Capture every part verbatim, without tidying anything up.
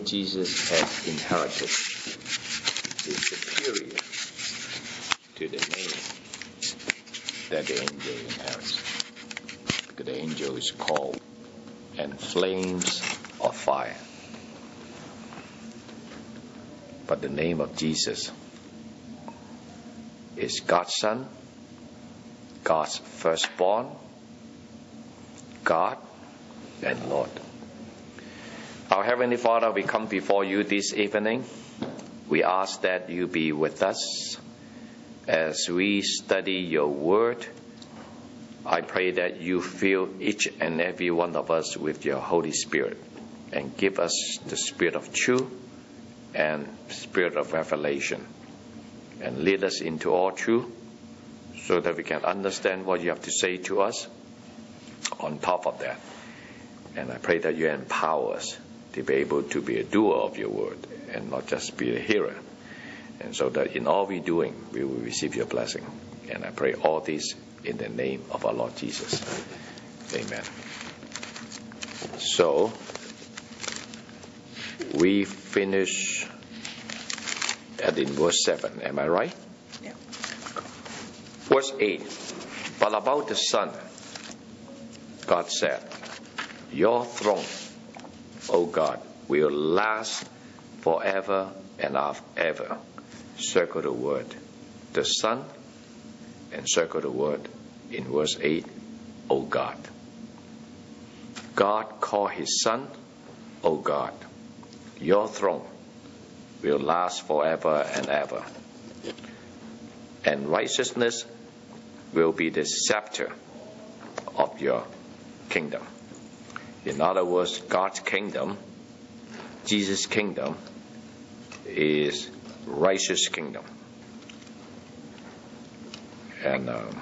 Jesus has inherited is superior to the name that the angel inherits. Because the angel is called and flames of fire. But the name of Jesus is God's Son, God's firstborn, God and Lord. Our Heavenly Father, we come before you this evening. We ask that you be with us as we study your word. I pray that you fill each and every one of us with your Holy Spirit and give us the spirit of truth and spirit of revelation, and lead us into all truth so that we can understand what you have to say to us. On top of that, and I pray that you empower us to be able to be a doer of your word and not just be a hearer, and so that in all we're doing we will receive your blessing. And I pray all this in the name of our Lord Jesus. Amen. So we finish at in verse seven. Am I right? Yeah. Verse eight. But about the Son, God said, your throne, O God, will last forever and ever. Circle the word, the Son, and circle the word in verse eight, O God. God called his Son, O God. Your throne will last forever and ever. And righteousness will be the scepter of your kingdom. In other words, God's kingdom, Jesus' kingdom, is righteous kingdom. And um,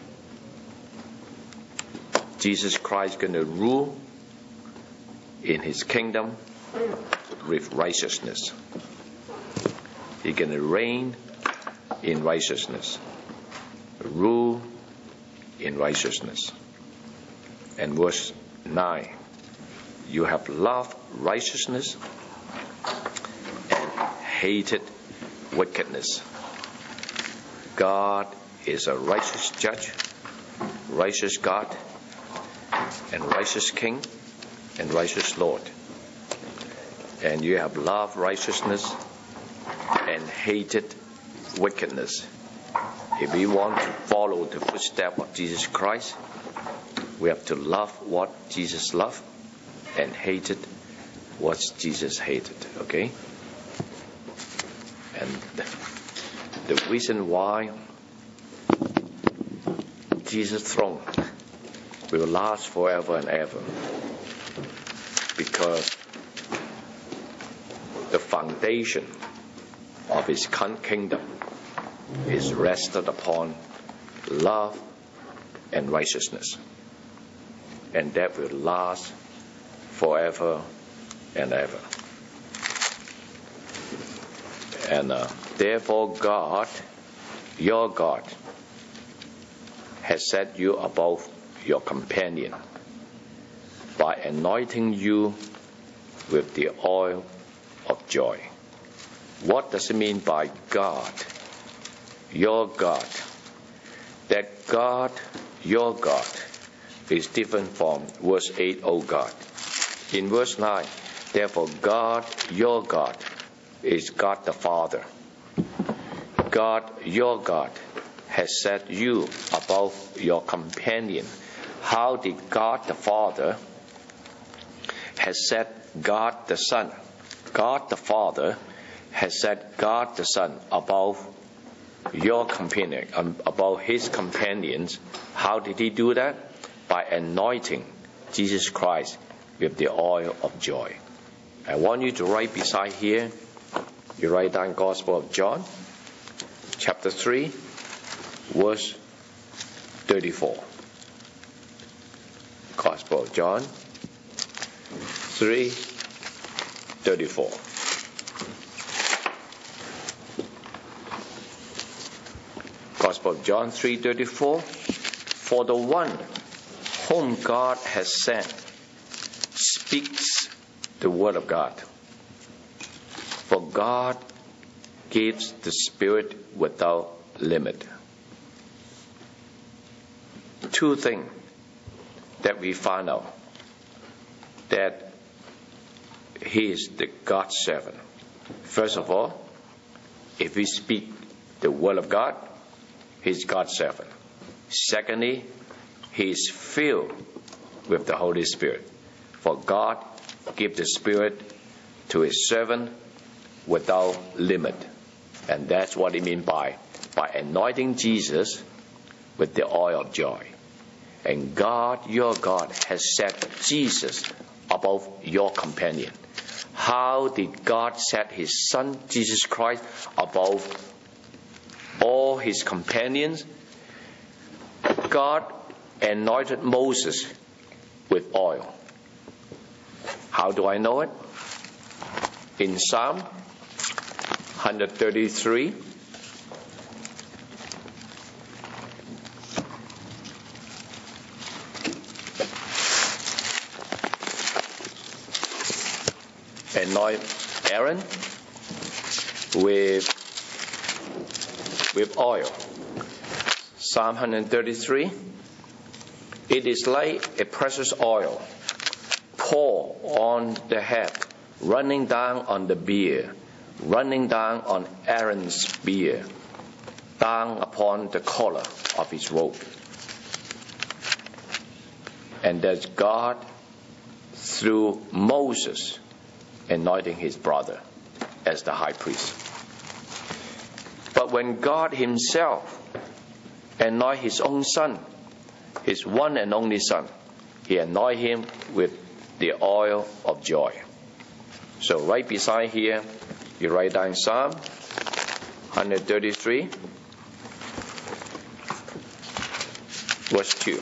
Jesus Christ is going to rule in his kingdom with righteousness. He's going to reign in righteousness, rule in righteousness. And verse nine, you have loved righteousness and hated wickedness. God is a righteous judge, righteous God, and righteous King, and righteous Lord. And you have loved righteousness and hated wickedness. If we want to follow the footsteps of Jesus Christ, we have to love what Jesus loved and hated what Jesus hated. Okay? And the reason why Jesus' throne will last forever and ever, because the foundation of his kingdom is rested upon love and righteousness, and that will last forever and ever. And uh, therefore God, your God, has set you above your companion by anointing you with the oil of joy. What does it mean by God, your God? That God, your God, is different from verse eight, O God. In verse nine, therefore God, your God, is God the Father. God, your God, has set you above your companion. How did God the Father has set God the Son? God the Father has set God the Son above your companion, um, above his companions. How did he do that? By anointing Jesus Christ with the oil of joy. I want you to write beside here, you write down Gospel of John, chapter three, verse thirty-four. Gospel of John three thirty-four. Gospel of John three thirty-four. For the one whom God has sent speaks the word of God. For God gives the Spirit without limit. Two things that we find out. That He is the God servant. First of all, if we speak the word of God, He's God's servant. Secondly, He is filled with the Holy Spirit. For God gives the Spirit to His servant without limit. And that's what He means by, by anointing Jesus with the oil of joy. And God, your God, has set Jesus above your companion. How did God set His Son, Jesus Christ, above all His companions? God anointed Moses with oil. How do I know it? In Psalm one thirty-three, anoint Aaron with with oil. Psalm one thirty-three. It is like a precious oil, pour on the head, running down on the beard, running down on Aaron's beard, down upon the collar of his robe. And that's God, through Moses, anointing his brother as the high priest. But when God Himself anointed His own Son, His one and only Son, He anointed Him with the oil of joy. So right beside here, you write down Psalm one thirty-three, verse two.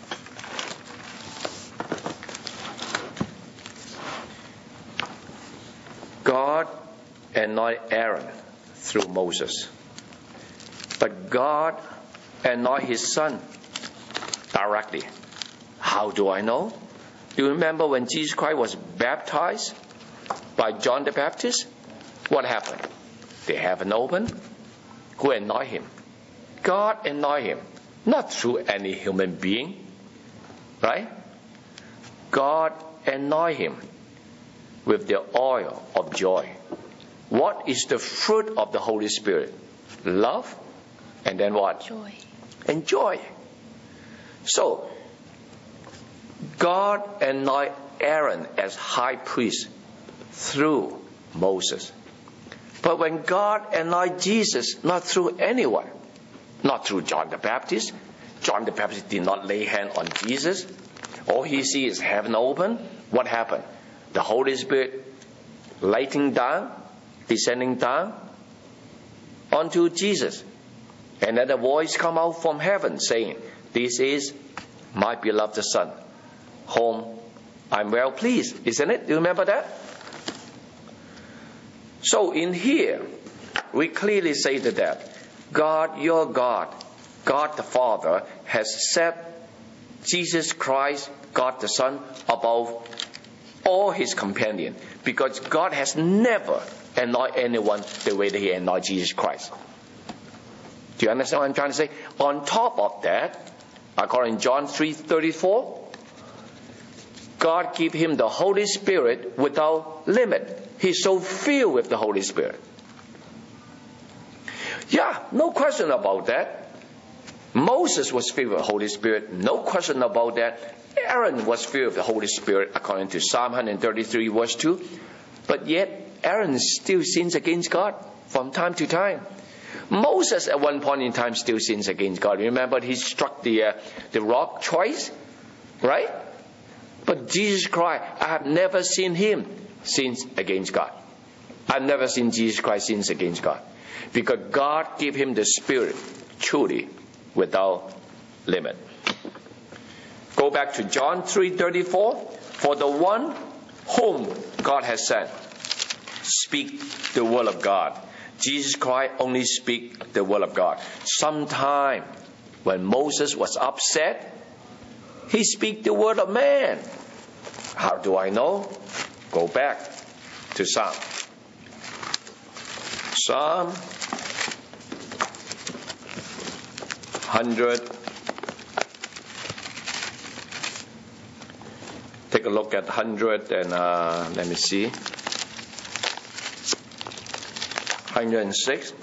God anointed Aaron through Moses. But God anointed His Son directly. How do I know? Do you remember when Jesus Christ was baptized by John the Baptist? What happened? The heaven opened. Who anointed Him? God anointed Him. Not through any human being. Right? God anointed Him with the oil of joy. What is the fruit of the Holy Spirit? Love. And then what? Joy. And joy. So, God anointed Aaron as high priest through Moses. But when God anointed Jesus, not through anyone, not through John the Baptist. John the Baptist did not lay hand on Jesus. All he sees is heaven open. What happened? The Holy Spirit lighting down, descending down onto Jesus. And then a voice come out from heaven saying, "This is my beloved Son, whom I'm well pleased." Isn't it? Do you remember that? So in here, we clearly say that God, your God, God the Father, has set Jesus Christ, God the Son, above all His companions. Because God has never anointed anyone the way that He anointed Jesus Christ. Do you understand what I'm trying to say? On top of that, according to John three thirty-four, God gave Him the Holy Spirit without limit. He's so filled with the Holy Spirit. Yeah, no question about that. Moses was filled with the Holy Spirit. No question about that. Aaron was filled with the Holy Spirit according to Psalm one thirty-three verse two. But yet, Aaron still sins against God from time to time. Moses at one point in time still sins against God. Remember, he struck the uh, the rock twice, right? But Jesus Christ, I have never seen Him sins against God. I've never seen Jesus Christ sins against God. Because God gave Him the Spirit truly without limit. Go back to John three thirty-four. For the one whom God has sent, speak the word of God. Jesus Christ only speak the word of God. Sometime when Moses was upset, he speak the word of man. How do I know? Go back to Psalm Psalm one hundred. Take a look at one hundred and uh, let me see. one hundred six.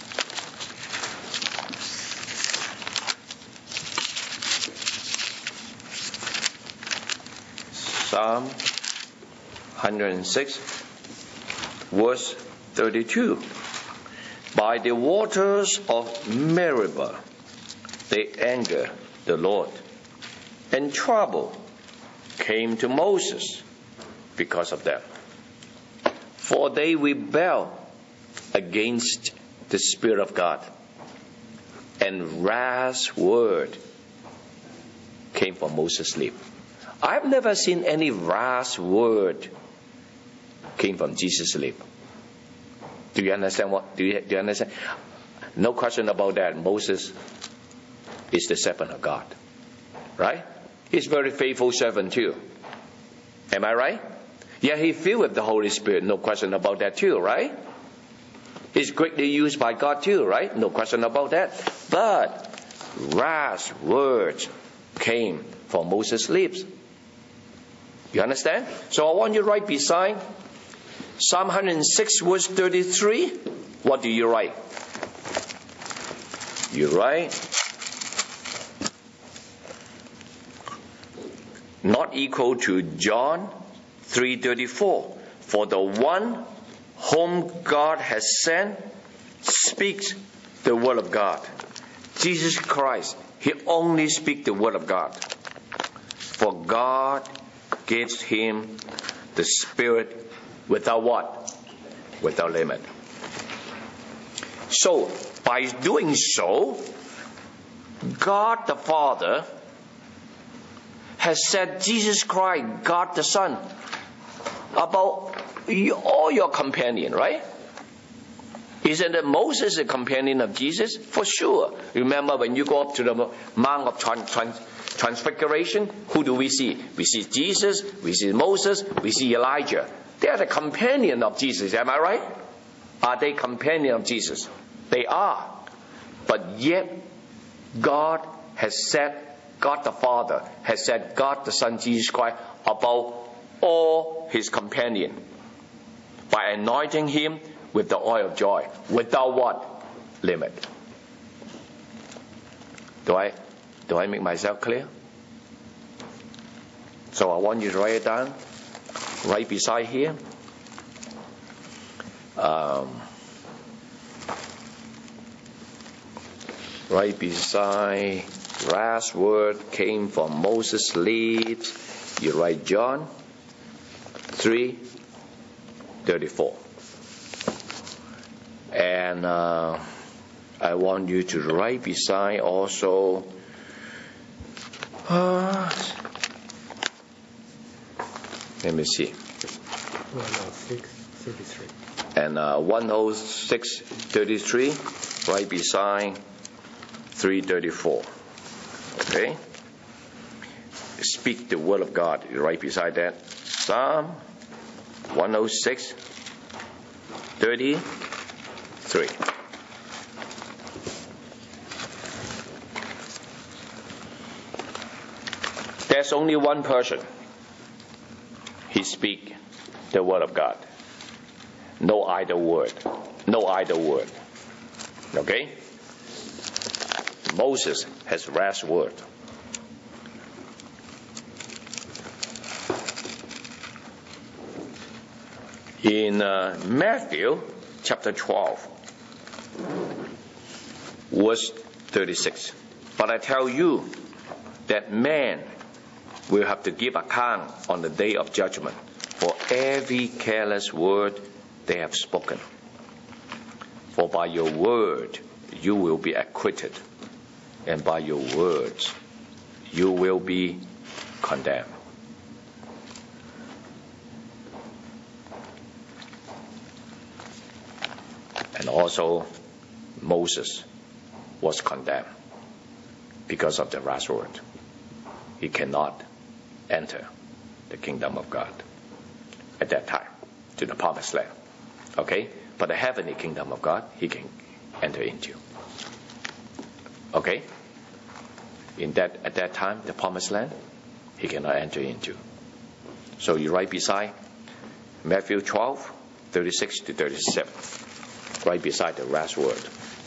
Psalm one hundred six, verse thirty-two. By the waters of Meribah they angered the Lord, and trouble came to Moses because of them. For they rebelled against the Spirit of God, and rash word came from Moses' lips. I've never seen any rash word came from Jesus' lips. Do you understand what? Do you, do you understand? No question about that. Moses is the servant of God, right? He's a very faithful servant too. Am I right? Yeah, he filled with the Holy Spirit. No question about that too, right? He's greatly used by God too, right? No question about that. But rash words came from Moses' lips. You understand? So I want you to write beside Psalm one hundred six, verse thirty-three. What do you write? You write, not equal to John three thirty-four. For the one whom God has sent speaks the word of God. Jesus Christ, he only speaks the word of God. For God gives him the Spirit without what? Without limit. So, by doing so, God the Father has said Jesus Christ, God the Son, about all your companion, right? Isn't it Moses a companion of Jesus? For sure. Remember when you go up to the Mount of Trans- Trans- Transfiguration, who do we see? We see Jesus, we see Moses, we see Elijah. They are the companion of Jesus, am I right? Are they companion of Jesus? They are. But yet, God has said, God the Father has said God the Son, Jesus Christ, about all his companion by anointing him with the oil of joy. Without what? Limit. Do I, do I make myself clear? So I want you to write it down. Right beside here. Um, right beside last word came from Moses' lips. You write John three thirty-four. And uh, I want you to write beside also uh, let me see. one oh six thirty-three. And uh, one oh six thirty-three, right beside three thirty-four. Okay? Speak the word of God, right beside that. Psalm one oh six thirty-three. There's only one person. He speak the word of God. No idle word. No idle word. Okay? Moses has rash word. In uh, Matthew chapter twelve, verse thirty-six. But I tell you that man will have to give account on the day of judgment for every careless word they have spoken. For by your word you will be acquitted, and by your words you will be condemned. And also Moses was condemned because of the rash word. He cannot enter the kingdom of God at that time, to the promised land. Okay? But the heavenly kingdom of God, he can enter into. Okay? In that, at that time, the promised land, he cannot enter into. So you write beside Matthew twelve, thirty-six to thirty-seven. Right beside the last word.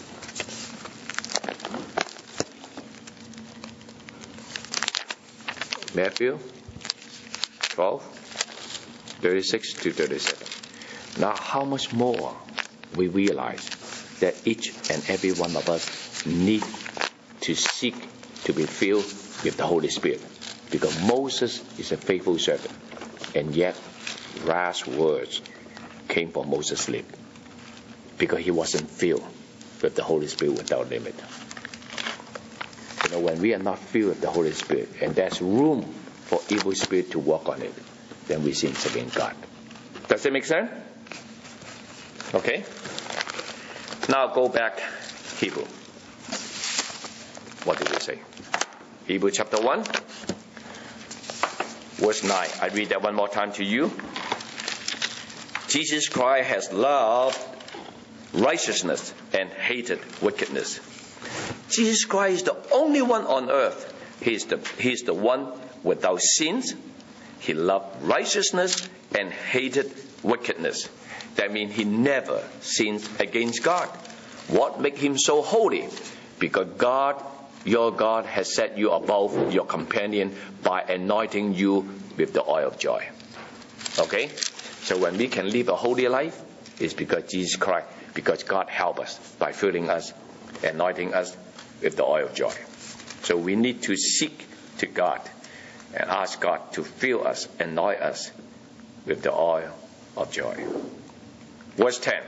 Matthew twelve, thirty-six to thirty-seven. Now, how much more we realize that each and every one of us need to seek to be filled with the Holy Spirit. Because Moses is a faithful servant, and yet last words came from Moses' lips. Because he wasn't filled with the Holy Spirit without limit. You know, when we are not filled with the Holy Spirit, and there's room for evil spirit to work on it, then we sin against God. Does that make sense? Okay? Now go back, Hebrew. What did we say? Hebrew chapter one, verse nine. I read that one more time to you. Jesus Christ has loved righteousness and hated wickedness. Jesus Christ is the only one on earth. He is the, he is the one without sins. He loved righteousness and hated wickedness. That means he never sinned against God. What makes him so holy? Because God, your God, has set you above your companion by anointing you with the oil of joy. Okay? So when we can live a holy life, it's because Jesus Christ, because God helped us by filling us, anointing us with the oil of joy. So we need to seek to God and ask God to fill us, anoint us with the oil of joy. Verse ten.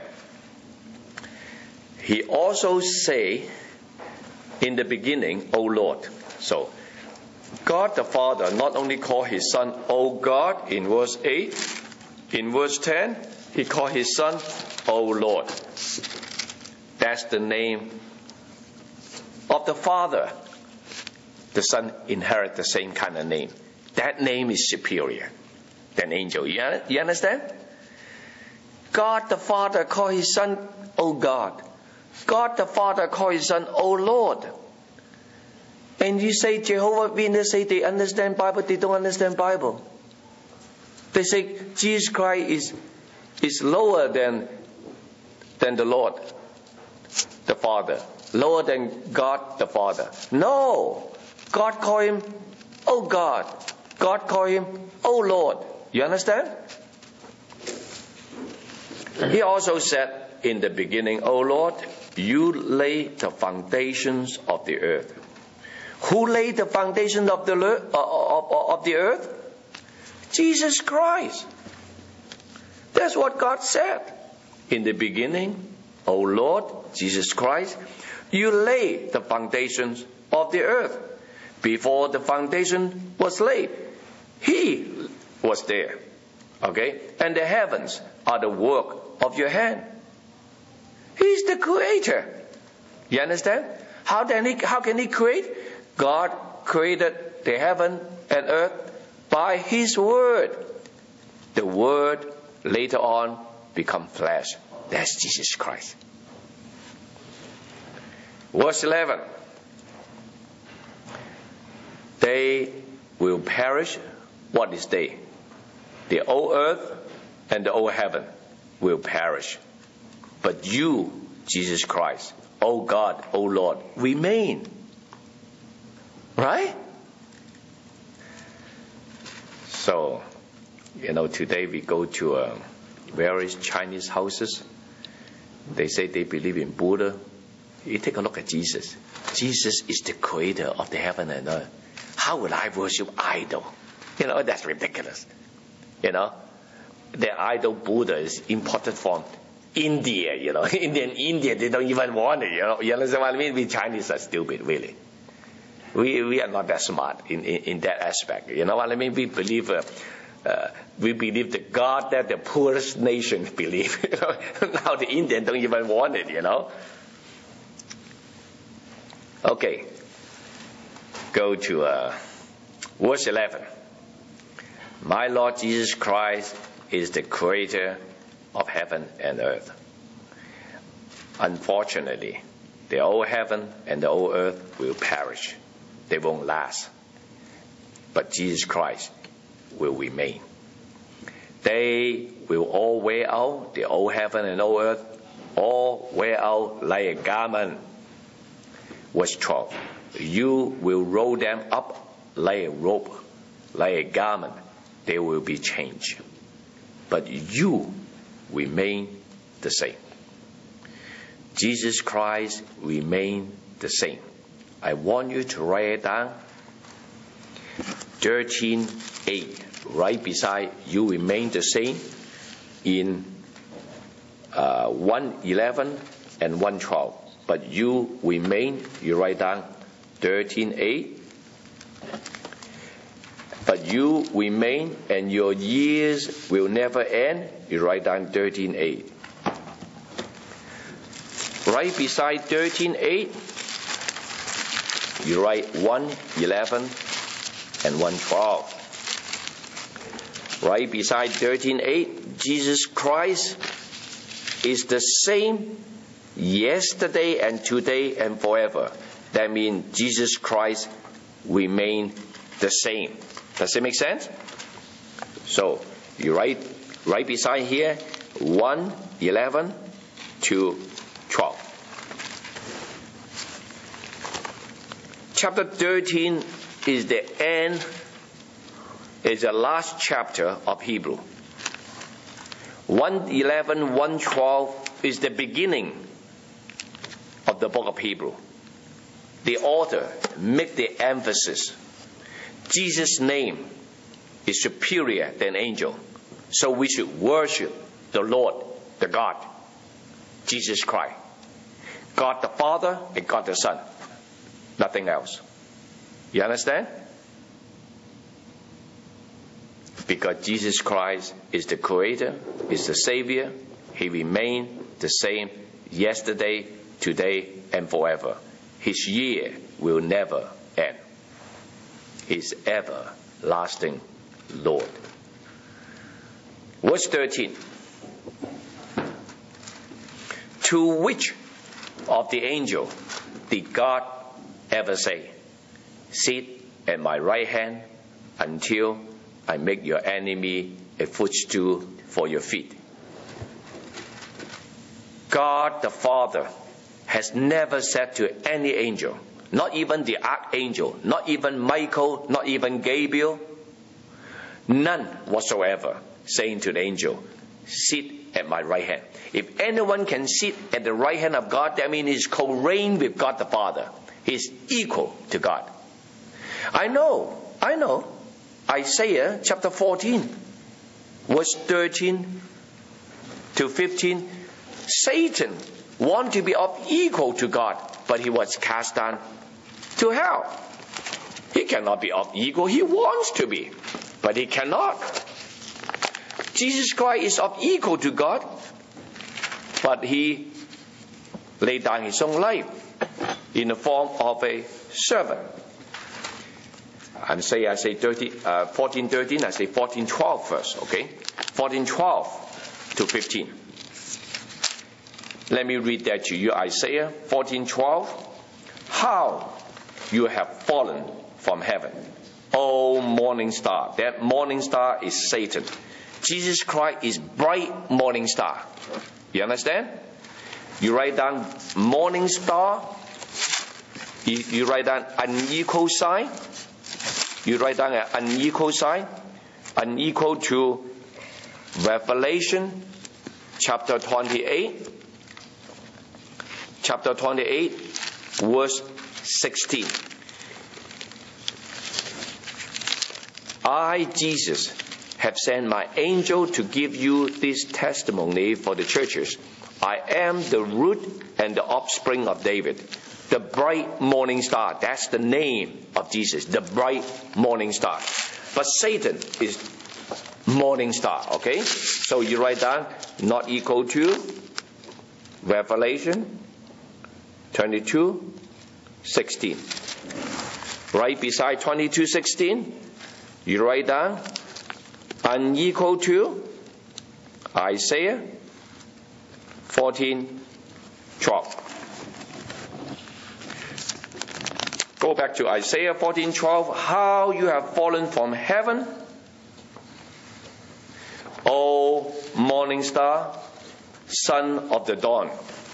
He also say in the beginning, O Lord. So God the Father not only called his Son, O God, in verse eight. In verse ten, he called his Son, O Lord. That's the name of the Father. The Son inherits the same kind of name. That name is superior than angel. You understand? God the Father called his Son, O God. God the Father called his Son, O Lord. And you say Jehovah Witness say they understand Bible, they don't understand Bible. They say Jesus Christ is is lower than than the Lord, the Father, lower than God the Father. No, God called him, oh God. God called him, oh Lord. You understand? He also said in the beginning, O Lord, you laid the foundations of the earth. Who laid the foundation of the of, of the earth? Jesus Christ. That's what God said. In the beginning, O Lord, Jesus Christ, you laid the foundations of the earth. Before the foundation was laid, He was there. Okay? And the heavens are the work of your hand. He's the creator. You understand? How can he, how can he create? God created the heaven and earth by His word. The word later on become flesh. That's Jesus Christ. Verse eleven. They will perish. What is they? The old earth and the old heaven will perish. But you, Jesus Christ, O God, O Lord, remain. Right? So, you know, today we go to uh, various Chinese houses. They say they believe in Buddha. You take a look at Jesus. Jesus is the creator of the heaven and earth. How would I worship idol? You know, that's ridiculous. You know, the idol Buddha is imported from India, you know. Indian India, they don't even want it, you know. You understand what I mean? We Chinese are stupid, really. We we are not that smart in, in, in that aspect. You know what I mean? We believe uh, uh, we believe the God that the poorest nation believe. You know? Now the Indian don't even want it, you know. Okay. Go to uh, verse eleven. My Lord Jesus Christ is the creator of heaven and earth. Unfortunately, the old heaven and the old earth will perish. They won't last. But Jesus Christ will remain. They will all wear out, the old heaven and old earth, all wear out like a garment. Verse twelve. You will roll them up like a robe, like a garment. They will be changed. But you remain the same. Jesus Christ remain the same. I want you to write it down. thirteen eight, right beside you remain the same in uh, one eleven and one twelve. But you remain, you write down thirteen eight. But you remain and your years will never end. You write down thirteen eight. Right beside thirteen eight, you write one eleven and one twelve. Right beside thirteen eight, Jesus Christ is the same yesterday and today and forever. That means Jesus Christ remain the same. Does it make sense? So you write right beside here one eleven to twelve. Chapter thirteen is the end, is the last chapter of Hebrew. one eleven, one twelve is the beginning of the book of Hebrew. The author make the emphasis. Jesus' name is superior than angel. So we should worship the Lord, the God, Jesus Christ. God the Father and God the Son. Nothing else. You understand? Because Jesus Christ is the Creator, is the Savior. He remains the same yesterday, today, and forever. His year will never end. He's everlasting Lord. Verse thirteen. To which of the angel did God ever say, sit at my right hand until I make your enemy a footstool for your feet? God the Father has never said to any angel, not even the archangel, not even Michael, not even Gabriel, none whatsoever, saying to the angel, sit at my right hand. If anyone can sit at the right hand of God, that means he's co-reign with God the Father. He's equal to God. I know, I know. Isaiah chapter fourteen, verse thirteen to fifteen, Satan wanted to be of equal to God, but he was cast down to hell. He cannot be of equal. He wants to be, but he cannot. Jesus Christ is of equal to God, but he laid down his own life in the form of a servant. And say I say thirty, uh, fourteen thirteen, I say fourteen twelve first, okay? fourteen twelve to fifteen. Let me read that to you. Isaiah fourteen twelve. How you have fallen from heaven, O morning star. That morning star is Satan. Jesus Christ is bright morning star. You understand? You write down morning star. You, you write down unequal sign. You write down an unequal sign. Unequal to Revelation chapter twenty-eight. Chapter twenty-eight, verse sixteen. I, Jesus, have sent my angel to give you this testimony for the churches. I am the root and the offspring of David, the bright morning star. That's the name of Jesus, the bright morning star. But Satan is morning star, okay? So you write down, not equal to Revelation twenty-two sixteen. Right beside twenty-two sixteen, you write down unequal to Isaiah fourteen, twelve. Go back to Isaiah fourteen, twelve. How you have fallen from heaven, O morning star, son of the dawn.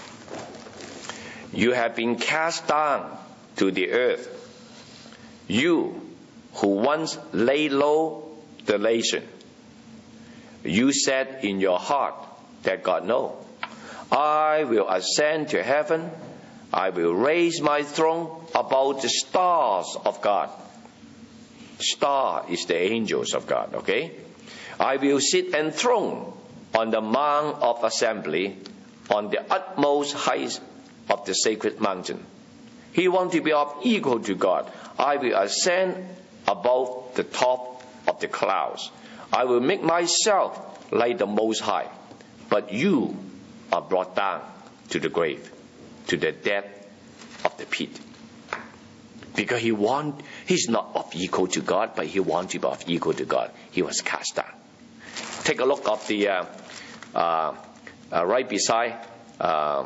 You have been cast down to the earth, you who once lay low the nation. You said in your heart that God no. I will ascend to heaven. I will raise my throne above the stars of God. Star is the angels of God, okay? I will sit enthroned on the mount of assembly, on the utmost height of the sacred mountain. He wants to be of equal to God. I will ascend above the top of the clouds. I will make myself like the Most High. But you are brought down to the grave, to the depth of the pit. Because he want, he's not of equal to God, but he wants to be of equal to God. He was cast down. Take a look at the uh, uh, uh, right beside, uh,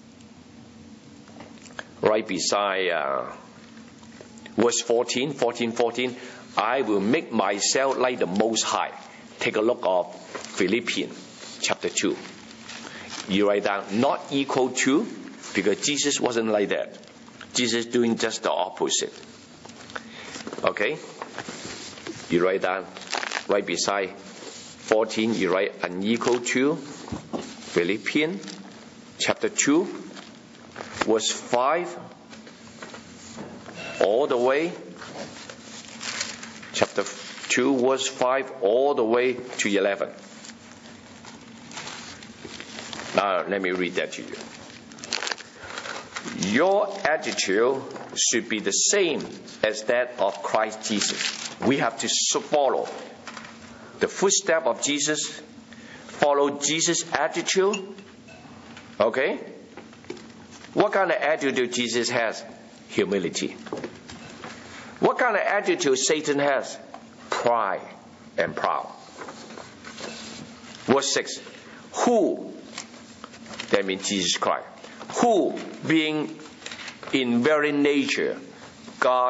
right beside uh, verse fourteen, fourteen, fourteen. I will make myself like the Most High. Take a look at Philippians chapter two. You write down, not equal to, because Jesus wasn't like that. Jesus doing just the opposite. Okay? You write down, right beside fourteen, you write unequal to. Philippians chapter two, verse five, all the way. Chapter two, verse five, all the way to eleven. Now, let me read that to you. Your attitude should be the same as that of Christ Jesus. We have to follow the footstep of Jesus, follow Jesus' attitude. Okay? What kind of attitude Jesus has? Humility. What kind of attitude Satan has? Pride and proud. Verse six. Who? That means Jesus Christ. Who, being in very nature God,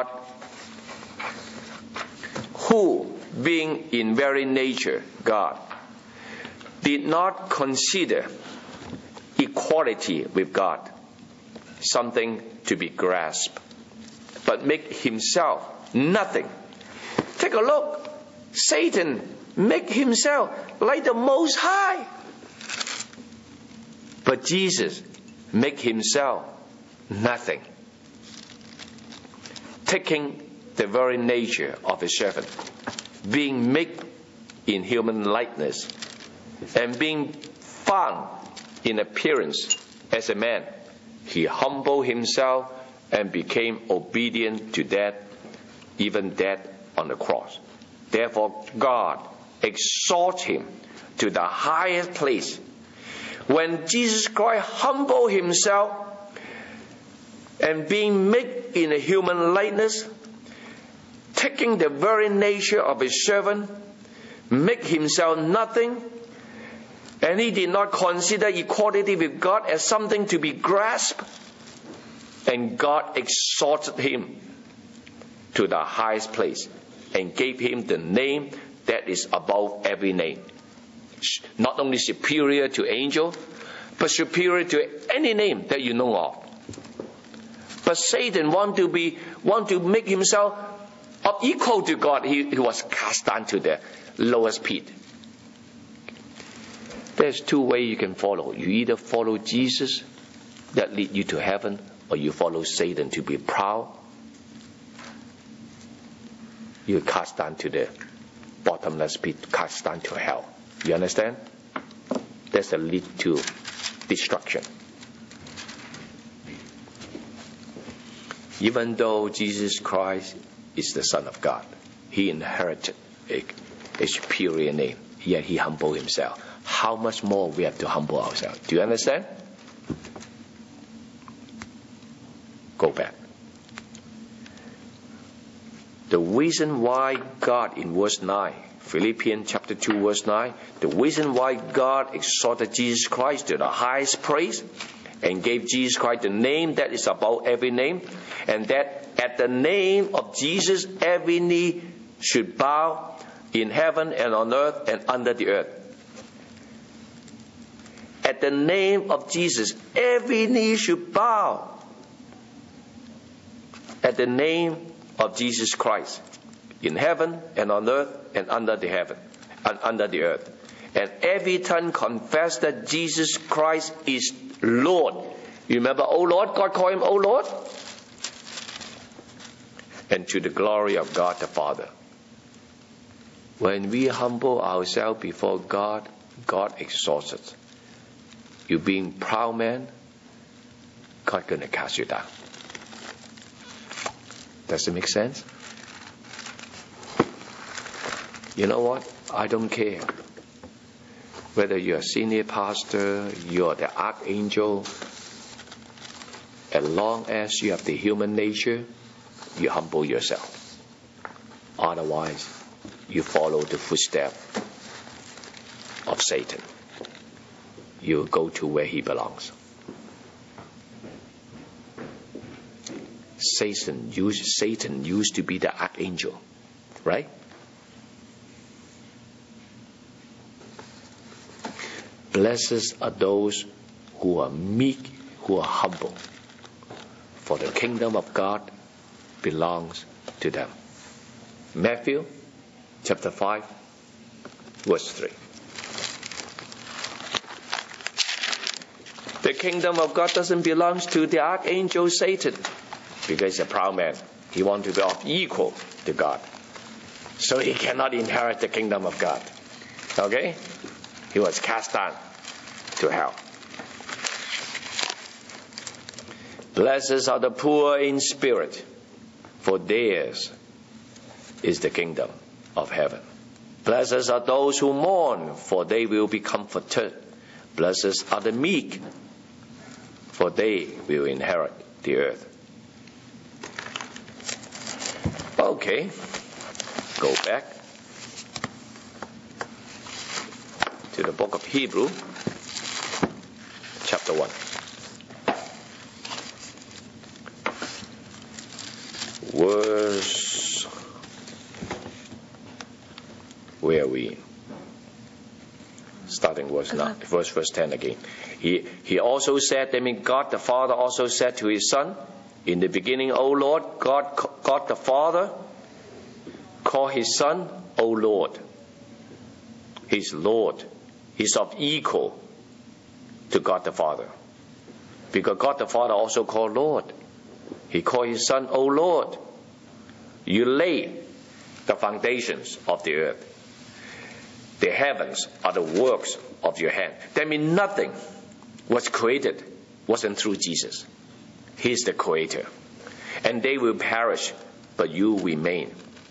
who, being in very nature God, did not consider equality with God something to be grasped, but make himself nothing. Take a look. Satan make himself like the Most High. But Jesus make himself nothing, taking the very nature of a servant, being made in human likeness, and being found in appearance as a man. He humbled himself and became obedient to death, even death on the cross. Therefore, God exalts him to the highest place. When Jesus Christ humbled himself and being made in a human likeness, taking the very nature of a servant, make himself nothing, and he did not consider equality with God as something to be grasped, and God exalted him to the highest place and gave him the name that is above every name. Not only superior to angel, but superior to any name that you know of. But Satan want to be, want to make himself equal to God. He, he was cast down to the lowest pit. There's two ways you can follow. You either follow Jesus that lead you to heaven, or you follow Satan to be proud. You're cast down to the bottomless pit, cast down to hell. You understand? That's the lead to destruction. Even though Jesus Christ is the Son of God, he inherited a, a superior name, yet he humbled himself. How much more we have to humble ourselves? Do you understand? Go back. The reason why God, in verse nine, Philippians chapter two verse nine, the reason why God exalted Jesus Christ to the highest praise and gave Jesus Christ the name that is above every name, and that at the name of Jesus every knee should bow in heaven and on earth and under the earth. At the name of Jesus every knee should bow. At the name of Jesus Christ, in heaven and on earth and under the heaven and under the earth, and every tongue confess that Jesus Christ is Lord. You remember, O Lord, God called him O Lord, and to the glory of God the Father. When we humble ourselves before God, God exalts us. You being proud man, God gonna cast you down. Does it make sense? You know what? I don't care whether you're a senior pastor, you're the archangel. As long as you have the human nature, you humble yourself. Otherwise, you follow the footsteps of Satan. You go to where he belongs. Satan used, Satan used to be the archangel, right? Blessed are those who are meek, who are humble, for the kingdom of God belongs to them. Matthew chapter five, verse three. The kingdom of God doesn't belong to the archangel Satan, because he's a proud man. He wants to be equal to God. So he cannot inherit the kingdom of God. Okay? He was cast down to hell. Blessed are the poor in spirit, for theirs is the kingdom of heaven. Blessed are those who mourn, for they will be comforted. Blessed are the meek, for they will inherit the earth. Okay, go back to the book of Hebrews, chapter one. Verse, where are we? Starting verse nine, verse verse ten again. He he also said, I mean God the Father also said to his Son, in the beginning, O Lord, God, God the Father called his Son, O Lord. He's Lord. He's of equal to God the Father. Because God the Father also called Lord. He called his Son, O Lord. You lay the foundations of the earth. The heavens are the works of your hand. That means nothing was created wasn't through Jesus. He is the creator. And they will perish, but you remain.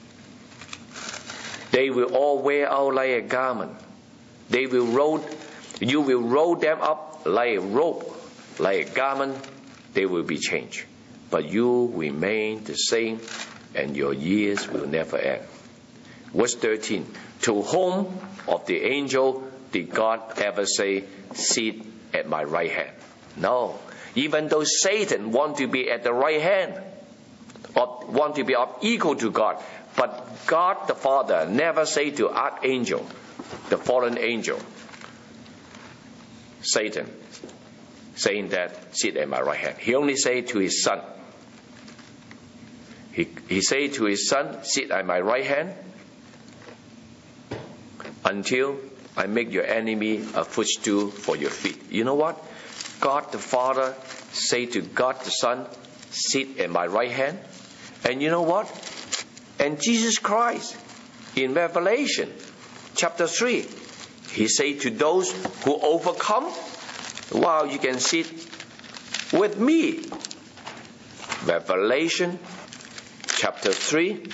They will all wear out like a garment. They will roll, you will roll them up like a rope, like a garment. They will be changed. But you remain the same, and your years will never end. Verse thirteen. To whom of the angel did God ever say, sit at my right hand? No. Even though Satan want to be at the right hand, or want to be equal to God, but God the Father never say to archangel, the fallen angel, Satan, saying that sit at my right hand. He only say to his Son. He he say to his Son, sit at my right hand until I make your enemy a footstool for your feet. You know what? God the Father say to God the Son, sit at my right hand. And you know what? And Jesus Christ, in Revelation chapter three, he say to those who overcome, wow, you can sit with me. Revelation chapter three,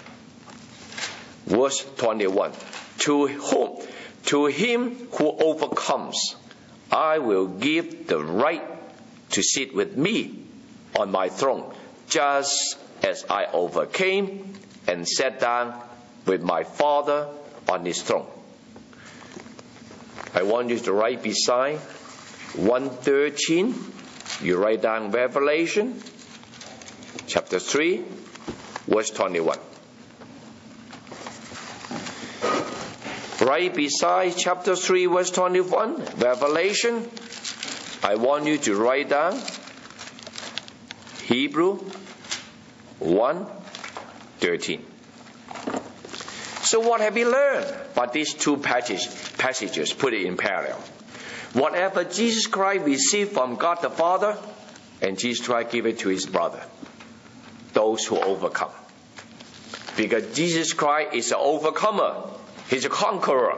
verse twenty-one. To whom? To him who overcomes, I will give the right to sit with me on my throne, just as I overcame and sat down with my Father on his throne. I want you to write beside one thirteen. You write down Revelation chapter three, verse twenty-one. Right beside chapter three, verse twenty-one, Revelation, I want you to write down Hebrew one thirteen. So what have we learned by these two passage, passages? Put it in parallel. Whatever Jesus Christ received from God the Father, and Jesus Christ gave it to his brother, those who overcome. Because Jesus Christ is an overcomer. He's a conqueror.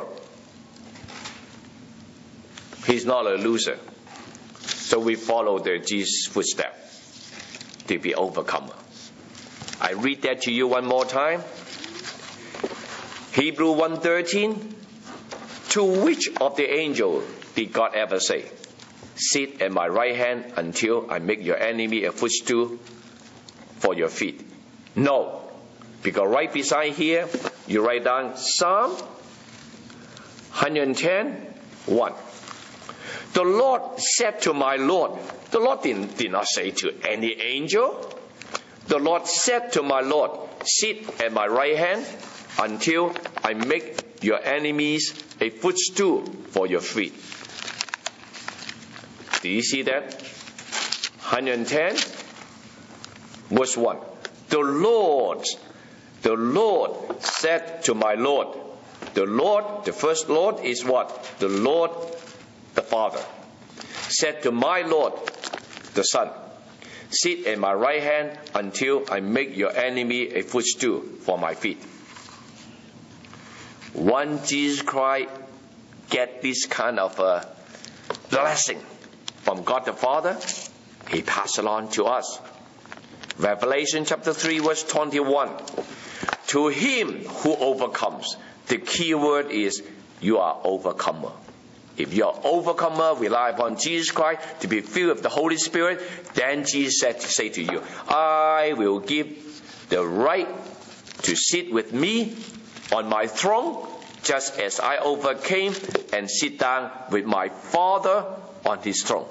He's not a loser. So we follow the Jesus' footsteps to be overcomer. I read that to you one more time. Hebrew one thirteen. To which of the angels did God ever say, sit at my right hand until I make your enemy a footstool for your feet? No. Because right beside here, you write down Psalm one ten, one. The Lord said to my Lord, the Lord did, did not say to any angel. The Lord said to my Lord, sit at my right hand until I make your enemies a footstool for your feet. Do you see that? one ten, verse one. The Lord, the Lord said to my Lord. The Lord, the first Lord is what? The Lord, the Father. Said to my Lord, the Son, sit at my right hand until I make your enemy a footstool for my feet. Once Jesus Christ get this kind of a blessing from God the Father, he passed it on to us. Revelation chapter three, verse twenty-one. To him who overcomes. The key word is you are overcomer. If you are overcomer, rely upon Jesus Christ to be filled with the Holy Spirit, then Jesus said to say to you, I will give the right to sit with me on my throne, just as I overcame and sit down with my Father on his throne.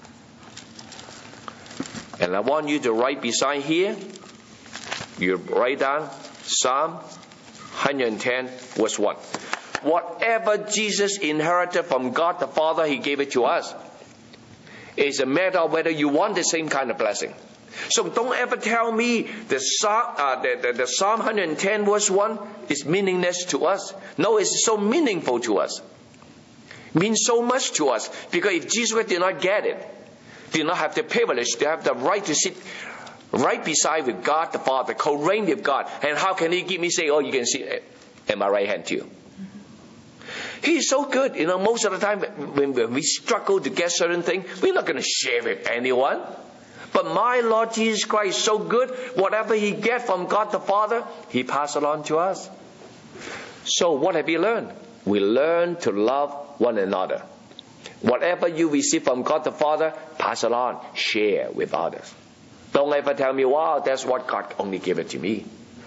And I want you to write beside here, you write down Psalm one ten, verse one. Whatever Jesus inherited from God the Father, he gave it to us. It's a matter of whether you want the same kind of blessing. So don't ever tell me the Psalm, uh, the, the, the Psalm one ten verse one is meaningless to us. No, it's so meaningful to us. It means so much to us. Because if Jesus did not get it, did not have the privilege, to have the right to sit right beside with God the Father, co-reign with God. And how can he give me say, oh, you can sit at my right hand too? He's so good. You know, most of the time when, when we struggle to get certain things, we're not going to share with anyone. But my Lord Jesus Christ is so good. Whatever he gets from God the Father, he passes it on to us. So what have we learned? We learn to love one another. Whatever you receive from God the Father, pass it on. Share with others. Don't ever tell me, wow, that's what God only gave it to me.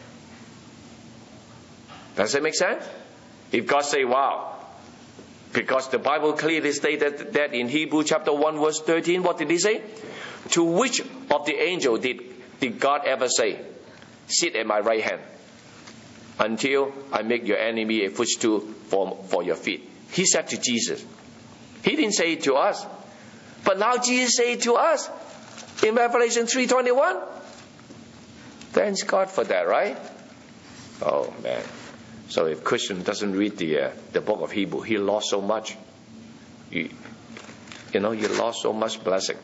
Does it make sense? If God say, wow, because the Bible clearly stated that in Hebrew chapter one verse thirteen, what did he say? To which of the angels did, did God ever say, sit at my right hand until I make your enemy a footstool for, for your feet? He said to Jesus. He didn't say it to us. But now Jesus said it to us in Revelation three twenty-one. Thanks God for that, right? Oh man. So if Christian doesn't read the uh, the book of Hebrew, he lost so much. You, you know, you lost so much blessing.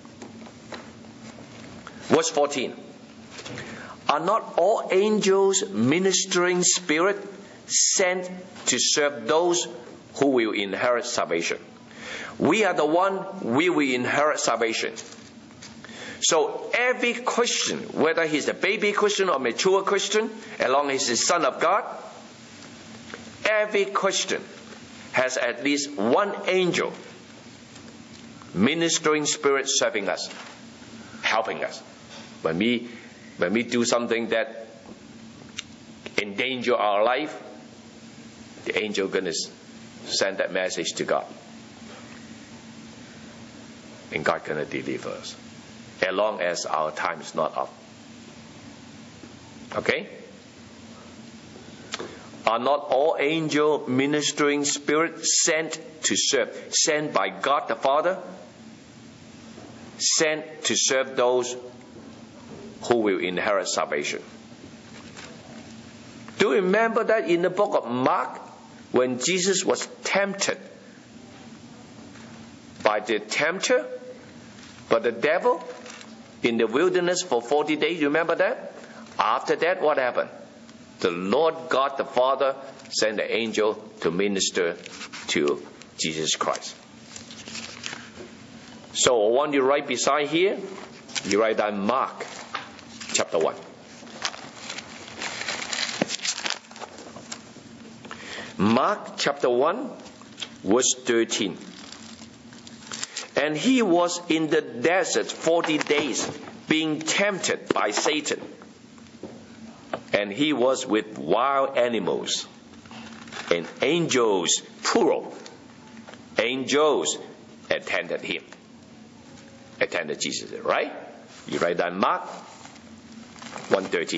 Verse fourteen. Are not all angels ministering spirit sent to serve those who will inherit salvation? We are the one, we will inherit salvation. So every Christian, whether he's a baby Christian or mature Christian, as long as he's a son of God, every Christian has at least one angel ministering spirit serving us, helping us. When we when we do something that endanger our life, the angel gonna send that message to God. And God gonna deliver us. As long as our time is not up. Okay? Are not all angel ministering spirits sent to serve, sent by God the Father, sent to serve those who will inherit salvation? Do you remember that in the book of Mark, when Jesus was tempted by the tempter, by the devil, in the wilderness for forty days? You remember that? After that, what happened? The Lord God the Father sent an angel to minister to Jesus Christ. So I want you right beside here, you write down Mark chapter one. Mark chapter one, verse thirteen. And he was in the desert forty days, being tempted by Satan. And he was with wild animals and angels, plural. Angels attended him. Attended Jesus, right? You write down Mark one thirteen.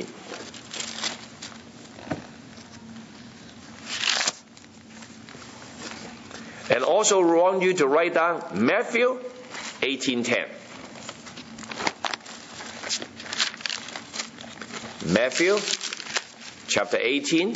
And also want you to write down Matthew eighteen ten. Matthew chapter eighteen,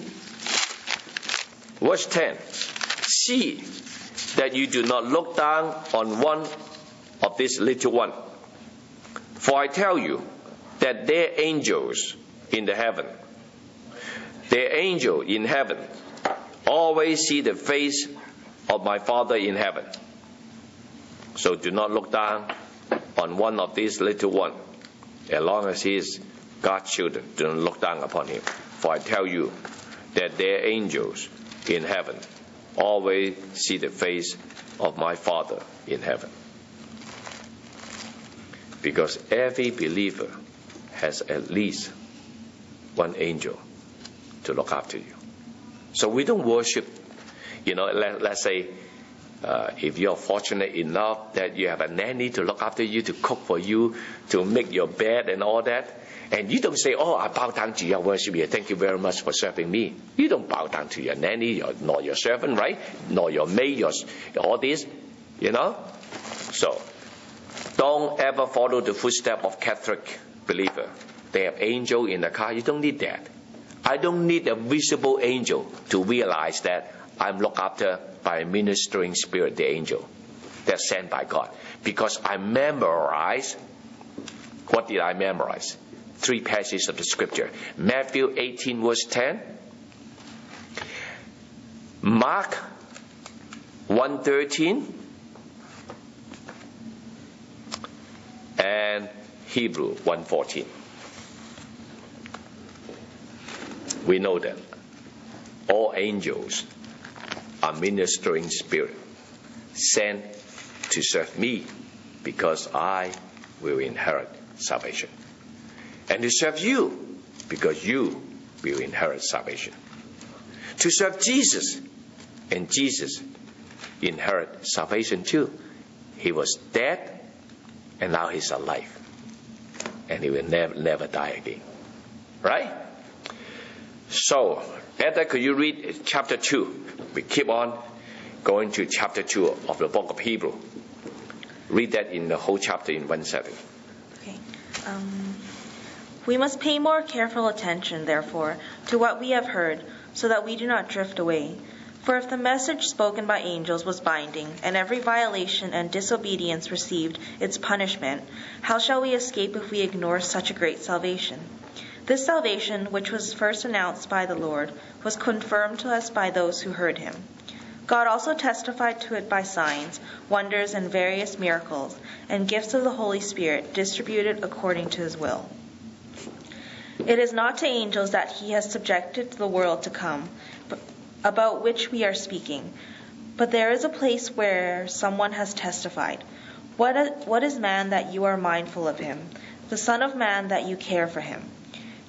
verse ten. See that you do not look down on one of these little ones. For I tell you that their angels in the heaven, their angel in heaven, always see the face of my Father in heaven. So do not look down on one of these little ones. As long as he is God's children, do not look down upon him. For I tell you that their angels in heaven always see the face of my Father in heaven. Because every believer has at least one angel to look after you. So we don't worship, you know, let, let's say, uh, if you're fortunate enough that you have a nanny to look after you, to cook for you, to make your bed and all that, and you don't say, oh, I bow down to your worship here. Thank you very much for serving me. You don't bow down to your nanny, your, nor your servant, right? Nor your maid, your, all this, you know? So, don't ever follow the footsteps of Catholic believer. They have angel in the car. You don't need that. I don't need a visible angel to realize that I'm looked after by a ministering spirit, the angel that's sent by God. Because I memorized, what did I memorize? Three passages of the scripture. Matthew eighteen verse ten. Mark one thirteen. And Hebrew one fourteen. We know that all angels are ministering spirit sent to serve me because I will inherit salvation. And to serve you because you will inherit salvation. To serve Jesus, and Jesus inherit salvation too. He was dead and now he's alive. And he will never, never die again. Right? So, Edda, could you read chapter two? We keep on going to chapter two of the book of Hebrew. Read that in the whole chapter in one setting. Okay. Um, we must pay more careful attention, therefore, to what we have heard, so that we do not drift away. For if the message spoken by angels was binding, and every violation and disobedience received its punishment, how shall we escape if we ignore such a great salvation? This salvation, which was first announced by the Lord, was confirmed to us by those who heard him. God also testified to it by signs, wonders, and various miracles, and gifts of the Holy Spirit distributed according to his will. It is not to angels that he has subjected the world to come, but about which we are speaking. But there is a place where someone has testified. What, what is man that you are mindful of him, the Son of Man that you care for him?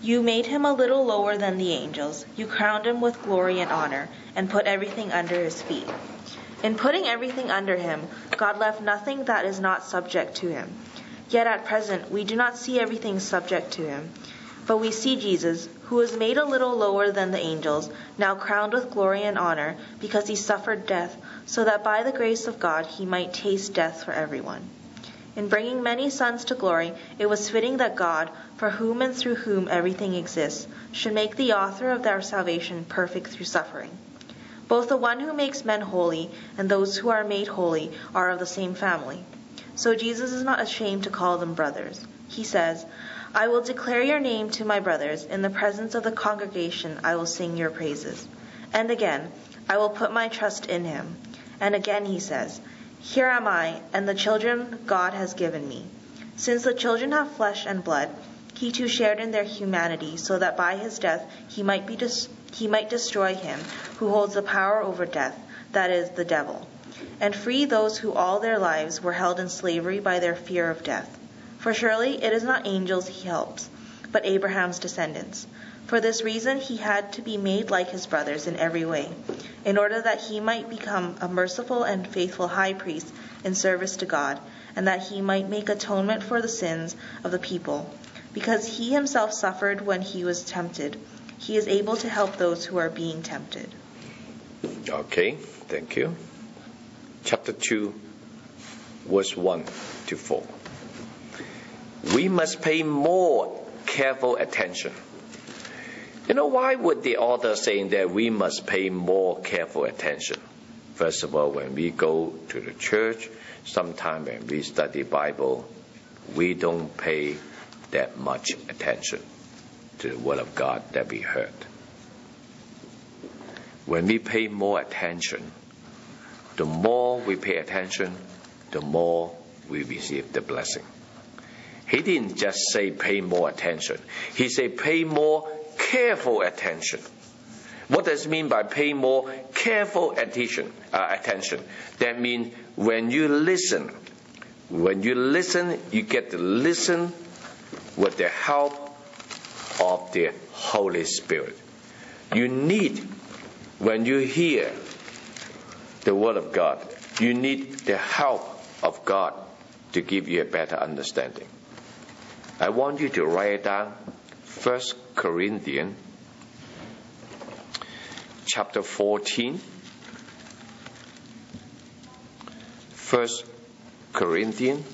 You made him a little lower than the angels. You crowned him with glory and honor, and put everything under his feet. In putting everything under him, God left nothing that is not subject to him. Yet at present we do not see everything subject to him. But we see Jesus, who was made a little lower than the angels, now crowned with glory and honor, because he suffered death, so that by the grace of God he might taste death for everyone. In bringing many sons to glory, it was fitting that God, for whom and through whom everything exists, should make the author of their salvation perfect through suffering. Both the one who makes men holy and those who are made holy are of the same family. So Jesus is not ashamed to call them brothers. He says, I will declare your name to my brothers. In the presence of the congregation I will sing your praises. And again, I will put my trust in him. And again he says, Here am I, and the children God has given me. Since the children have flesh and blood, he too shared in their humanity, so that by his death he might be dis- he might destroy him who holds the power over death, that is, the devil, and free those who all their lives were held in slavery by their fear of death. For surely it is not angels he helps, but Abraham's descendants. For this reason he had to be made like his brothers in every way, in order that he might become a merciful and faithful high priest in service to God, and that he might make atonement for the sins of the people. Because he himself suffered when he was tempted, he is able to help those who are being tempted. Okay, thank you. Chapter two, verse one to four. We must pay more careful attention. You know, why would the author saying that we must pay more careful attention? First of all, when we go to the church, sometimes when we study Bible, we don't pay that much attention to the Word of God that we heard. When we pay more attention, the more we pay attention, the more we receive the blessing. He didn't just say pay more attention. He said pay more careful attention. What does it mean by pay more careful attention? Uh, attention? That means when you listen, when you listen, you get to listen with the help of the Holy Spirit. You need, when you hear the Word of God, you need the help of God to give you a better understanding. I want you to write it down. First Corinthians chapter fourteen. First Corinthians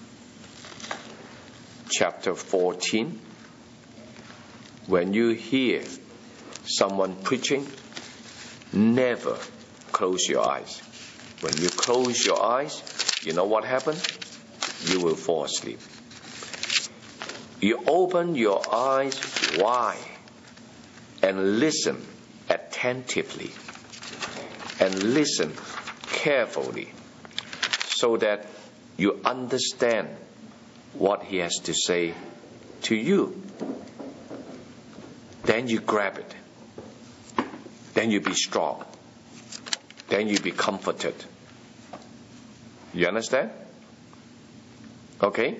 chapter fourteen. When you hear someone preaching, never close your eyes. When you close your eyes, you know what happens? You will fall asleep. You open your eyes wide and listen attentively and listen carefully so that you understand what he has to say to you. Then you grab it. Then you be strong. Then you be comforted. You understand? Okay?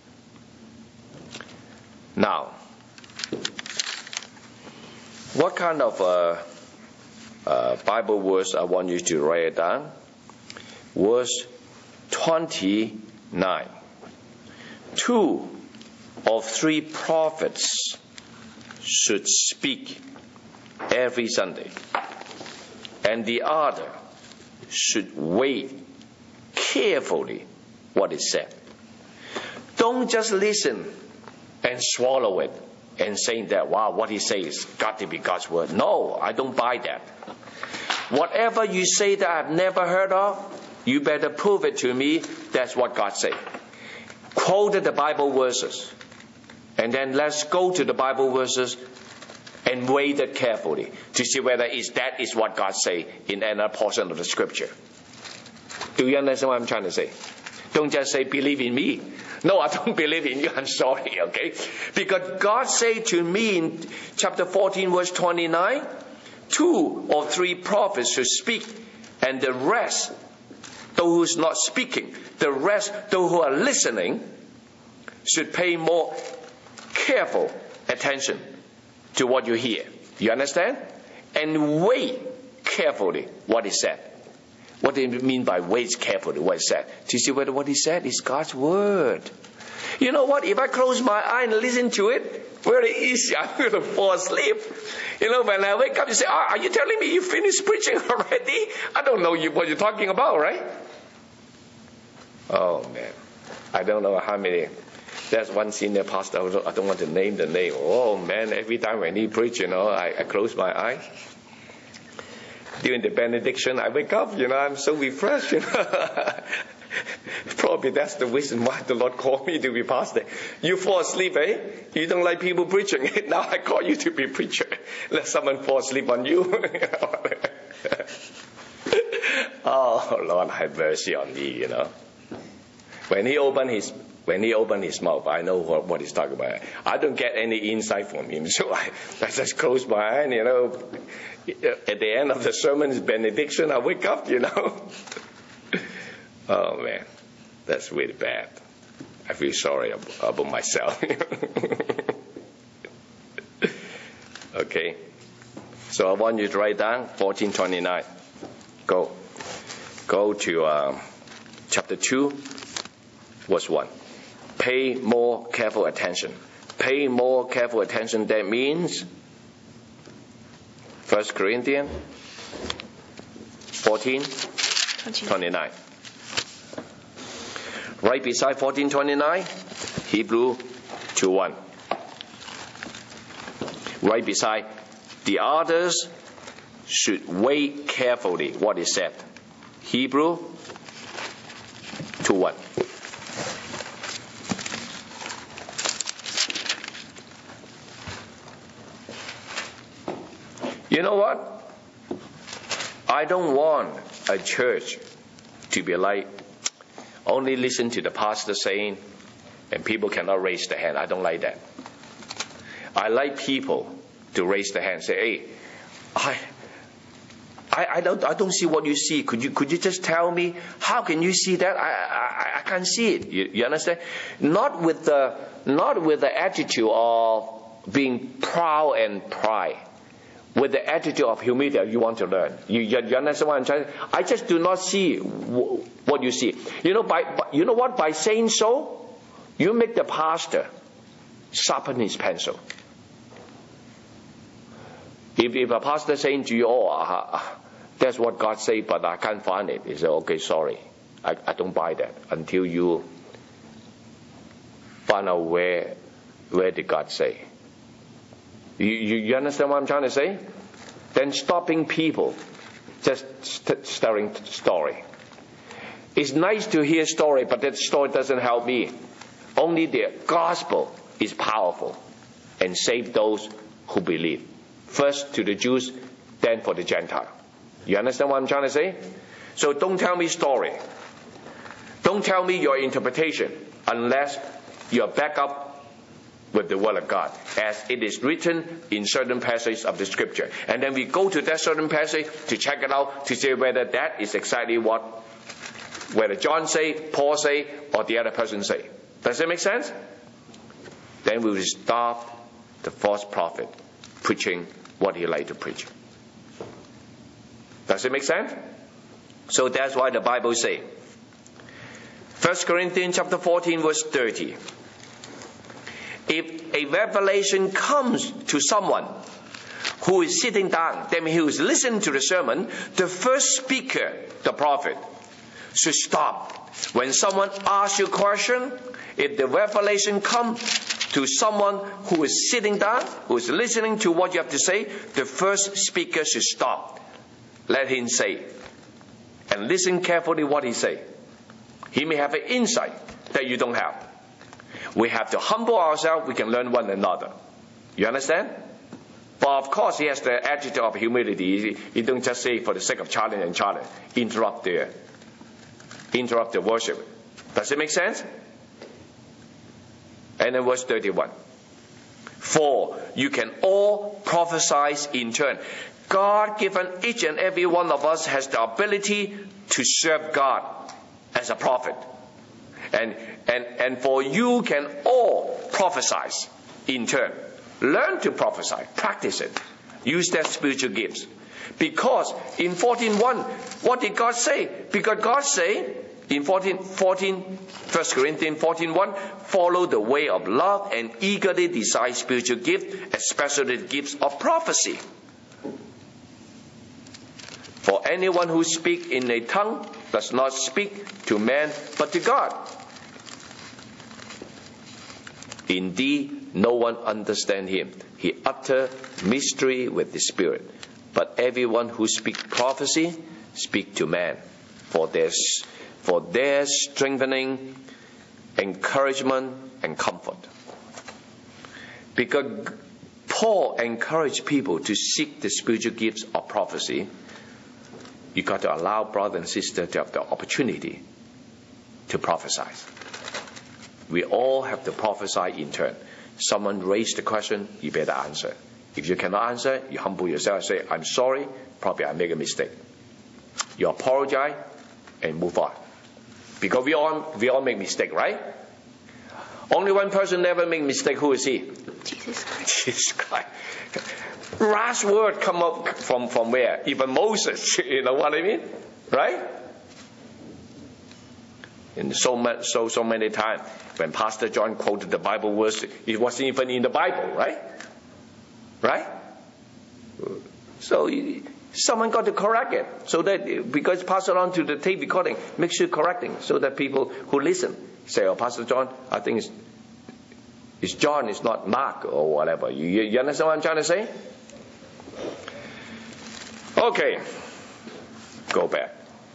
Now, what kind of uh, uh, Bible verse I want you to write it down? Verse twenty-nine. Two or three prophets should speak every Sunday, and the other should wait carefully what is said. Don't just listen and swallow it and saying that, wow, what he says got to be God's word. No, I don't buy that. Whatever you say that I've never heard of, you better prove it to me. That's what God said. Quote the Bible verses. And then let's go to the Bible verses and weigh it carefully to see whether is that is what God say in another portion of the scripture. Do you understand what I'm trying to say? Don't just say, believe in me. No, I don't believe in you. I'm sorry, okay? Because God said to me in chapter fourteen, verse twenty-nine, two or three prophets should speak, and the rest, those who's not speaking, the rest, those who are listening, should pay more careful attention to what you hear. You understand? And weigh carefully what is said. What do you mean by weigh carefully what is said? To see whether what is said is God's word. You know what? If I close my eye and listen to it, very easy, I'm going to fall asleep. You know, when I wake up, you say, oh, are you telling me you finished preaching already? I don't know you, what you're talking about, right? Oh, man. I don't know how many. There's one senior pastor, I don't want to name the name. Oh, man, every time when he preach, you know, I, I close my eye. During the benediction, I wake up, you know, I'm so refreshed, you know. Probably that's the reason why the Lord called me to be pastor. You fall asleep, eh? You don't like people preaching. Now I call you to be preacher. Let someone fall asleep on you. Oh, Lord, have mercy on me, you know. When he opened his when he opened his mouth, I know what, what he's talking about. I don't get any insight from him, so I, I just close my eye, and, you know, at the end of the sermon's benediction, I wake up, you know. Oh, man, that's really bad. I feel sorry about myself. Okay, so I want you to write down fourteen twenty-nine. Go. Go to uh, chapter two, verse one. Pay more careful attention. Pay more careful attention. That means First Corinthians fourteen twenty-nine. Right beside fourteen twenty-nine, Hebrew two one. Right beside, the others should weigh carefully what is said. Hebrew two one. You know what? I don't want a church to be like, only listen to the pastor saying, and people cannot raise their hand. I don't like that. I like people to raise their hand and say, hey, I, I, I don't, I don't see what you see. Could you, could you just tell me, how can you see that? I, I, I can't see it. You, you understand? Not with the, not with the attitude of being proud and pride. With the attitude of humility, you want to learn. You, you, you understand what I'm trying to say? I just do not see w- what you see. You know, by, by you know what? By saying so, you make the pastor sharpen his pencil. If, if a pastor saying to you, oh, uh, that's what God said, but I can't find it. He say, okay, sorry. I, I don't buy that until you find out where, where did God say. You, you, you understand what I'm trying to say? Then stopping people just st- starting story. It's nice to hear story, but that story doesn't help me. Only the gospel is powerful and save those who believe. First to the Jews, then for the Gentile. You understand what I'm trying to say? So don't tell me story. Don't tell me your interpretation unless you're back up with the Word of God, as it is written in certain passages of the Scripture. And then we go to that certain passage to check it out, to see whether that is exactly what, whether John say, Paul say, or the other person say. Does that make sense? Then we will stop the false prophet preaching what he like to preach. Does it make sense? So that's why the Bible say, First Corinthians chapter fourteen, verse thirty. If a revelation comes to someone who is sitting down, then he is listening to the sermon, the first speaker, the prophet, should stop. When someone asks you a question, if the revelation comes to someone who is sitting down, who is listening to what you have to say, the first speaker should stop. Let him say. And listen carefully what he say. He may have an insight that you don't have. We have to humble ourselves. We can learn one another. You understand? But of course, he has the attitude of humility. He, he don't just say for the sake of challenge and challenge. Interrupt the, interrupt the worship. Does it make sense? And then verse thirty-one. For you can all prophesy in turn. God given each and every one of us has the ability to serve God as a prophet. And, and, and for you can all prophesy in turn. Learn to prophesy. Practice it. Use their spiritual gifts. Because in fourteen one, what did God say? Because God say in fourteen, fourteen, First Corinthians fourteen one, follow the way of love and eagerly desire spiritual gifts, especially the gifts of prophecy. For anyone who speaks in a tongue does not speak to man but to God. Indeed, no one understands him. He utters mystery with the Spirit. But everyone who speaks prophecy speaks to man for their, for their strengthening, encouragement, and comfort. Because Paul encouraged people to seek the spiritual gifts of prophecy, you got to allow brother and sister to have the opportunity to prophesy. We all have to prophesy in turn. Someone raised the question, you better answer. If you cannot answer, you humble yourself and say, I'm sorry, probably I make a mistake. You apologize and move on. Because we all, we all make mistakes, right? Only one person never make mistake. Who is he? Jesus Christ. Jesus Christ. Last word come up from, from where? Even Moses. You know what I mean? Right? And so much, so so many times when Pastor John quoted the Bible verse, it wasn't even in the Bible, right? Right? So someone got to correct it, so that because pass it on to the tape recording, make sure correcting, so that people who listen say, "Oh, Pastor John, I think it's it's John, it's not Mark or whatever." You, you understand what I'm trying to say? Okay, go back.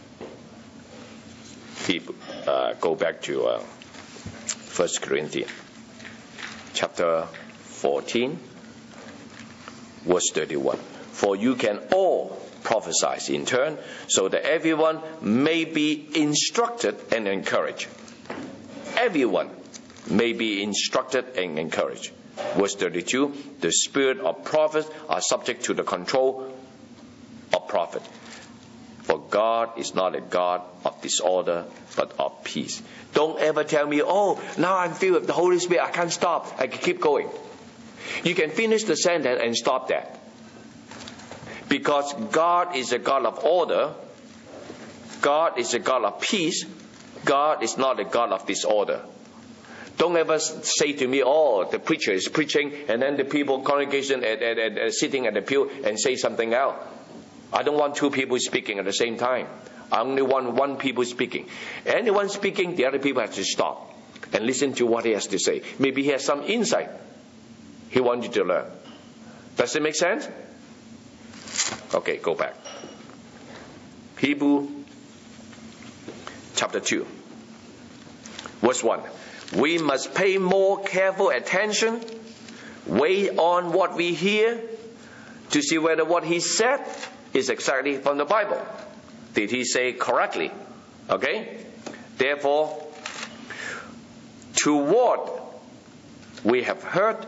People, uh, go back to uh, First Corinthians, chapter fourteen, verse thirty-one. For you can all prophesy in turn, so that everyone may be instructed and encouraged. Everyone may be instructed and encouraged. Verse thirty-two, the spirit of prophets are subject to the control of prophet. For God is not a God of disorder, but of peace. Don't ever tell me, oh, now I'm filled with the Holy Spirit, I can't stop, I can keep going. You can finish the sentence and stop that. Because God is a God of order, God is a God of peace, God is not a God of disorder. Don't ever say to me, oh, the preacher is preaching, and then the people, congregation, are, are, are sitting at the pew and say something else. I don't want two people speaking at the same time. I only want one people speaking. Anyone speaking, the other people have to stop and listen to what he has to say. Maybe he has some insight he wants you to learn. Does it make sense? Okay, go back. Hebrew chapter two, verse one. We must pay more careful attention, wait on what we hear, to see whether what he said is exactly from the Bible. Did he say correctly? Okay? Therefore, to what we have heard,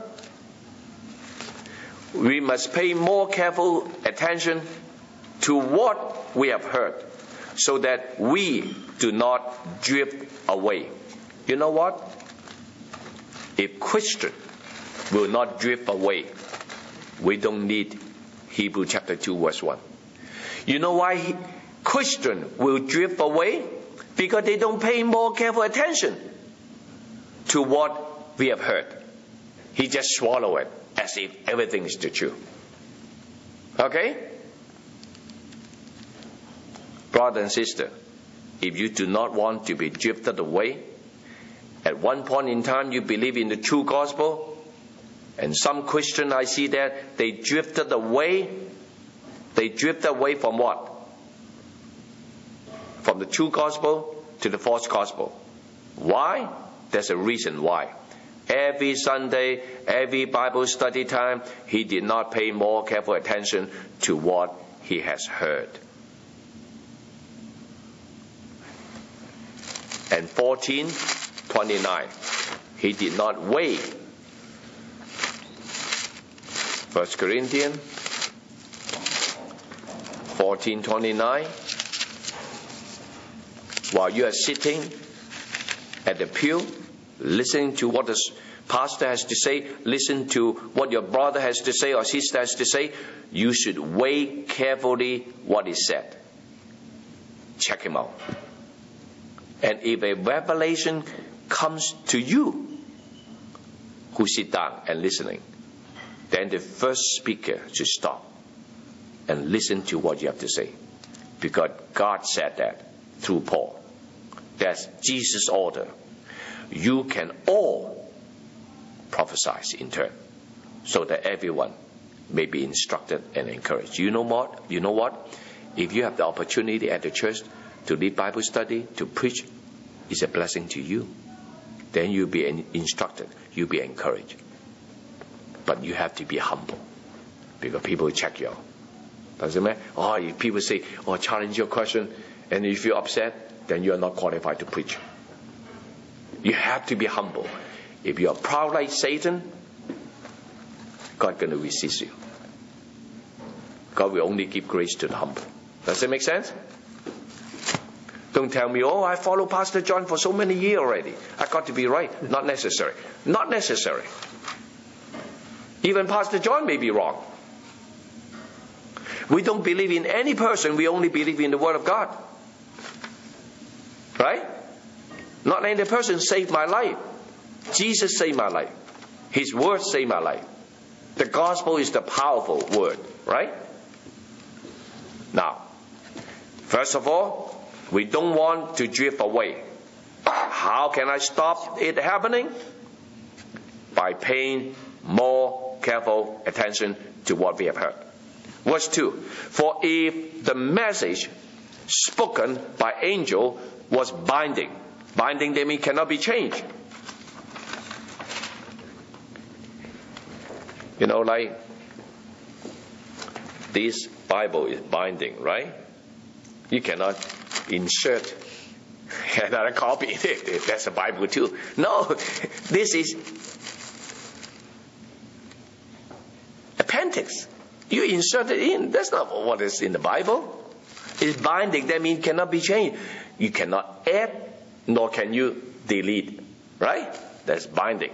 we must pay more careful attention to what we have heard, so that we do not drift away. You know what? If Christian will not drift away, we don't need Hebrew chapter two verse one. You know why he, Christian will drift away? Because they don't pay more careful attention to what we have heard. He just swallow it as if everything is the truth. Okay? Brother and sister, if you do not want to be drifted away, at one point in time you believe in the true gospel, and some Christian I see that they drifted away. They drifted away from what? From the true gospel to the false gospel. Why? There's a reason why. Every Sunday, every Bible study time, he did not pay more careful attention to what he has heard. And fourteen twenty-nine, he did not wait. First Corinthians fourteen twenty-nine, while you are sitting at the pew, listening to what the pastor has to say, listen to what your brother has to say or sister has to say, you should weigh carefully what is said. Check him out. And if a revelation comes to you who sit down and listening, then the first speaker should stop and listen to what you have to say. Because God said that through Paul. That's Jesus' order. You can all prophesy in turn, so that everyone may be instructed and encouraged. You know what? You know what? If you have the opportunity at the church to lead Bible study, to preach, it's a blessing to you. Then you'll be instructed. You'll be encouraged. But you have to be humble, because people will check you out. Doesn't matter. Oh, if people say, oh, challenge your question, and if you're upset, then you're not qualified to preach. You have to be humble. If you're proud like Satan, God going to resist you. God will only give grace to the humble. Does it make sense? Don't tell me, oh, I follow Pastor John for so many years already. I got to be right. Not necessary. Not necessary. Even Pastor John may be wrong. We don't believe in any person. We only believe in the Word of God. Right? Not any person saved my life. Jesus saved my life. His Word saved my life. The gospel is the powerful Word. Right? Now, first of all, we don't want to drift away. How can I stop it happening? By paying more careful attention to what we have heard. Verse two. For if the message spoken by angel was binding. Binding, they mean cannot be changed. You know, like this Bible is binding, right? You cannot insert another copy. That's a Bible too. No, this is appendix. You insert it in. That's not what is in the Bible. It's binding. That means cannot be changed. You cannot add, nor can you delete. Right? That's binding.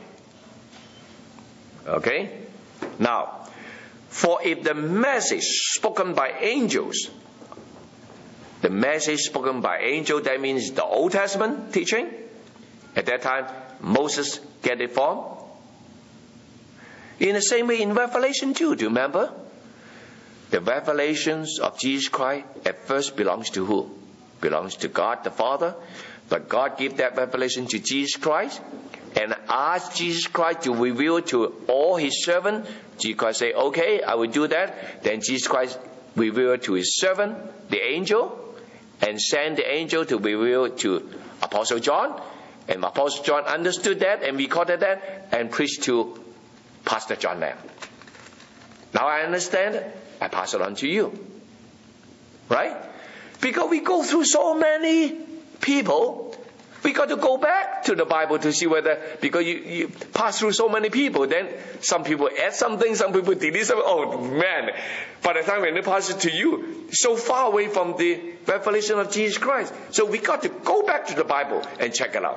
Okay? Now, for if the message spoken by angels, the message spoken by angel, that means the Old Testament teaching. At that time, Moses get it from. In the same way in Revelation too, do you remember? The revelations of Jesus Christ at first belongs to who? Belongs to God the Father. But God gave that revelation to Jesus Christ and asked Jesus Christ to reveal to all His servants. Jesus Christ say, okay, I will do that. Then Jesus Christ revealed to His servant, the angel, and sent the angel to reveal to Apostle John. And Apostle John understood that and recorded that and preached to Pastor John Lam. Now I understand it. I pass it on to you. Right? Because we go through so many people, we got to go back to the Bible to see whether, because you, you pass through so many people, then some people add something, some people delete something. Oh man, by the time when they pass it to you, so far away from the revelation of Jesus Christ. So we got to go back to the Bible and check it out.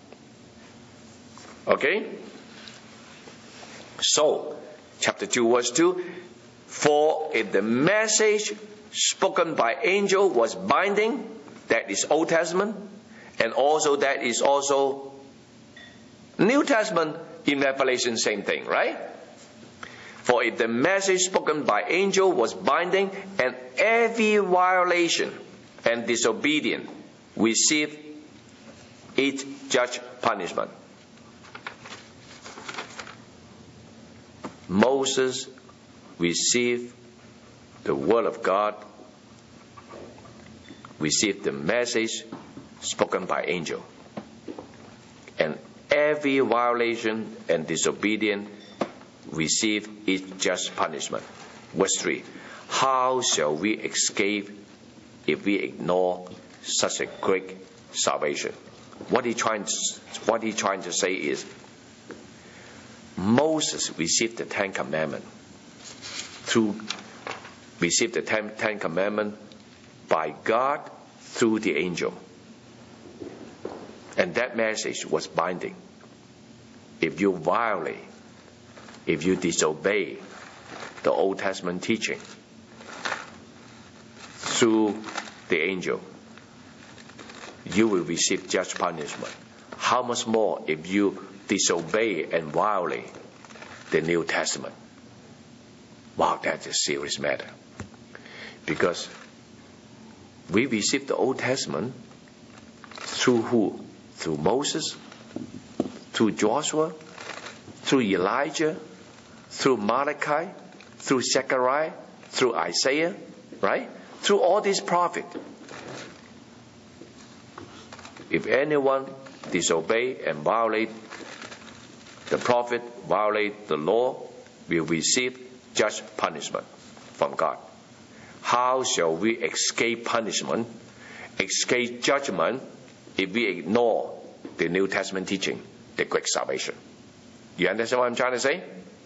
Okay? So, chapter two, verse two. For if the message spoken by angel was binding, that is Old Testament, and also that is also New Testament in Revelation, same thing, right? For if the message spoken by angel was binding, and every violation and disobedience received its just punishment. Moses received the word of God, received the message spoken by angel. And every violation and disobedience received its just punishment. Verse three. How shall we escape if we ignore such a great salvation? What he trying to, what he trying to say is, Moses received the Ten Commandments through received the Ten, Ten Commandments by God through the angel. And that message was binding. if you violate, if you disobey the Old Testament teaching through the angel, you will receive just punishment. How much more if you disobey and violate the New Testament? Wow, that's a serious matter. Because we received the Old Testament through who? Through Moses, through Joshua, through Elijah, through Malachi, through Zechariah, through Isaiah, right? Through all these prophets. If anyone disobey and violate the prophet, violate the law, will receive just punishment from God. How shall we escape punishment, escape judgment, if we ignore the New Testament teaching, the great salvation? You understand what I'm trying to say?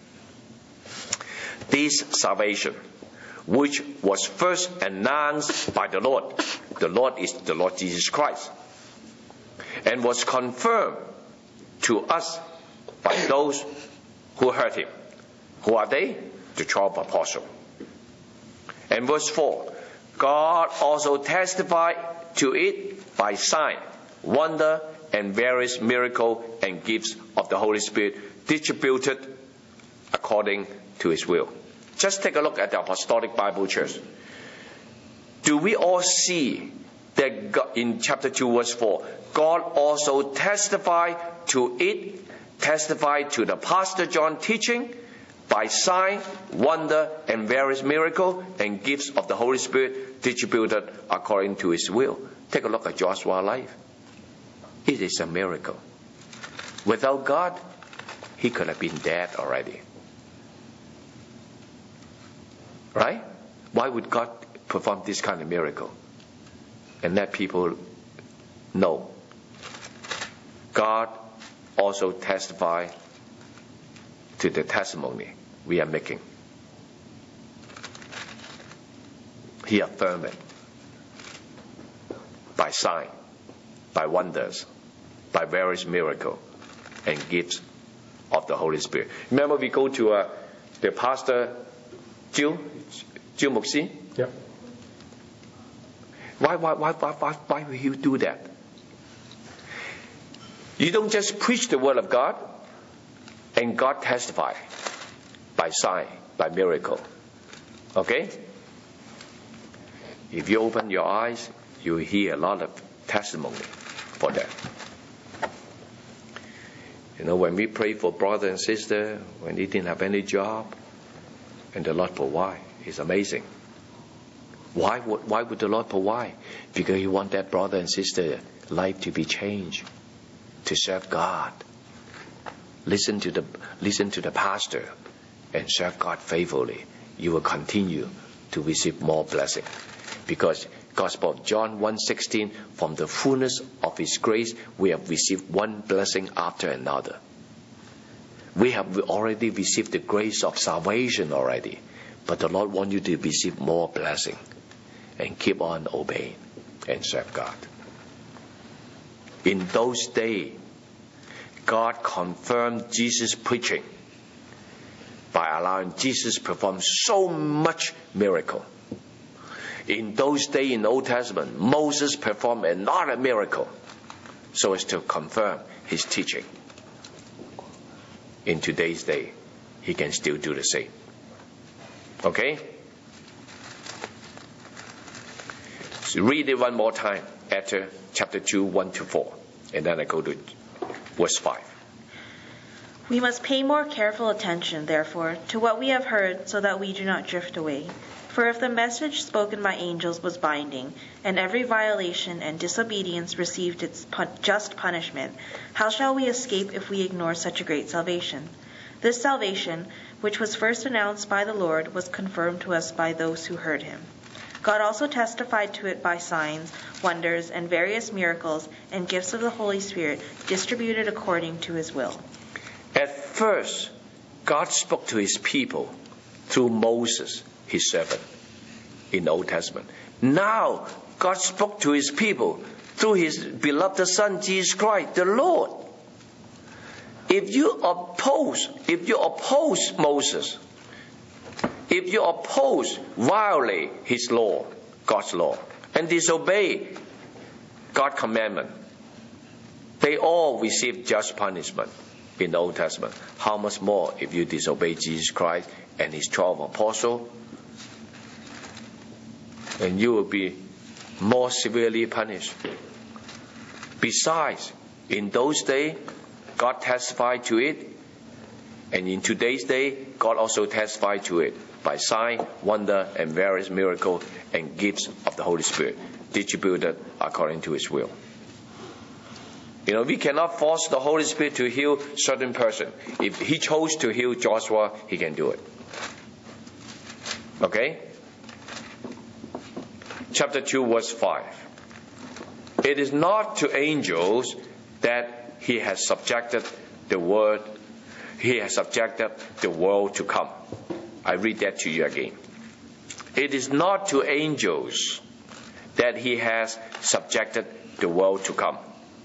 This salvation, which was first announced by the Lord, the Lord is the Lord Jesus Christ, and was confirmed to us by those who heard him. Who are they? The twelve apostles. And verse four, God also testified to it by sign, wonder, and various miracles and gifts of the Holy Spirit distributed according to his will. Just take a look at the Apostolic Bible Church. Do we all see that God, in chapter two, verse four, God also testified to it, testified to the Pastor John teaching by sign, wonder, and various miracles and gifts of the Holy Spirit distributed according to his will. Take a look at Joshua's life. It is a miracle. Without God, he could have been dead already. Right? Why would God perform this kind of miracle and let people know? God also testified to the testimony we are making. He affirmed it by sign, by wonders, by various miracles and gifts of the Holy Spirit. Remember, we go to uh, the pastor Jill, Jill Muxi. Yep. Why, why, why, why, why, why will you do that? You don't just preach the word of God and God testify by sign, by miracle. Okay? If you open your eyes, you will hear a lot of testimony for that. You know, when we pray for brother and sister, when they didn't have any job, and the Lord provide, it's amazing. Why would, why would the Lord provide? Because He wants that brother and sister life to be changed, to serve God. Listen to the listen to the pastor and serve God faithfully. You will continue to receive more blessing. Because Gospel of John one sixteen, from the fullness of His grace, we have received one blessing after another. We have already received the grace of salvation already. But the Lord wants you to receive more blessing and keep on obeying and serve God. In those days, God confirmed Jesus' preaching by allowing Jesus to perform so much miracle. In those days in the Old Testament, Moses performed another miracle so as to confirm his teaching. In today's day, he can still do the same. Okay? So read it one more time after chapter two, one to four. And then I go to verse five. We must pay more careful attention, therefore, to what we have heard, so that we do not drift away. For if the message spoken by angels was binding, and every violation and disobedience received its just punishment, how shall we escape if we ignore such a great salvation? This salvation, which was first announced by the Lord, was confirmed to us by those who heard him. God also testified to it by signs, wonders, and various miracles and gifts of the Holy Spirit distributed according to his will. At first, God spoke to his people through Moses, his servant, in the Old Testament. Now, God spoke to his people through his beloved Son, Jesus Christ, the Lord. if you oppose, if you oppose Moses, if you oppose, violate his law, God's law, and disobey God's commandment, they all receive just punishment in the Old Testament. How much more if you disobey Jesus Christ and his twelve apostles? And you will be more severely punished. Besides, in those days, God testified to it, and in today's day, God also testified to it by sign, wonder, and various miracles and gifts of the Holy Spirit, distributed according to his will. You know, we cannot force the Holy Spirit to heal certain person. If he chose to heal Joshua, he can do it. Okay? Chapter two, verse five. It is not to angels that he has subjected the word, he has subjected the world to come. I read that to you again. It is not to angels that he has subjected the world to come.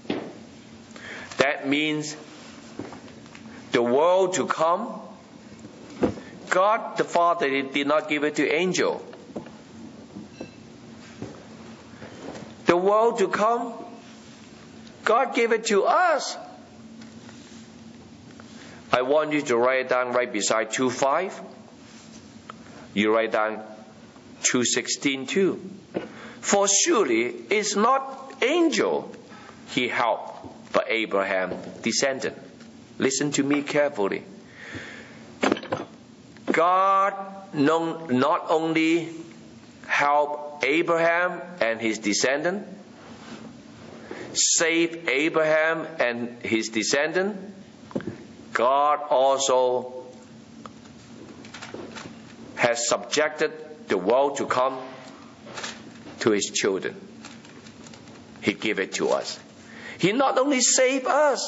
That means the world to come, God the Father did not give it to angel. The world to come, God gave it to us. I want you to write it down right beside two five. You write down two sixteen too. For surely it's not angel he helped, but Abraham descendant. Listen to me carefully. God not only helped Abraham and his descendant, saved Abraham and his descendant, God also has subjected the world to come to his children. He gave it to us. He not only saved us,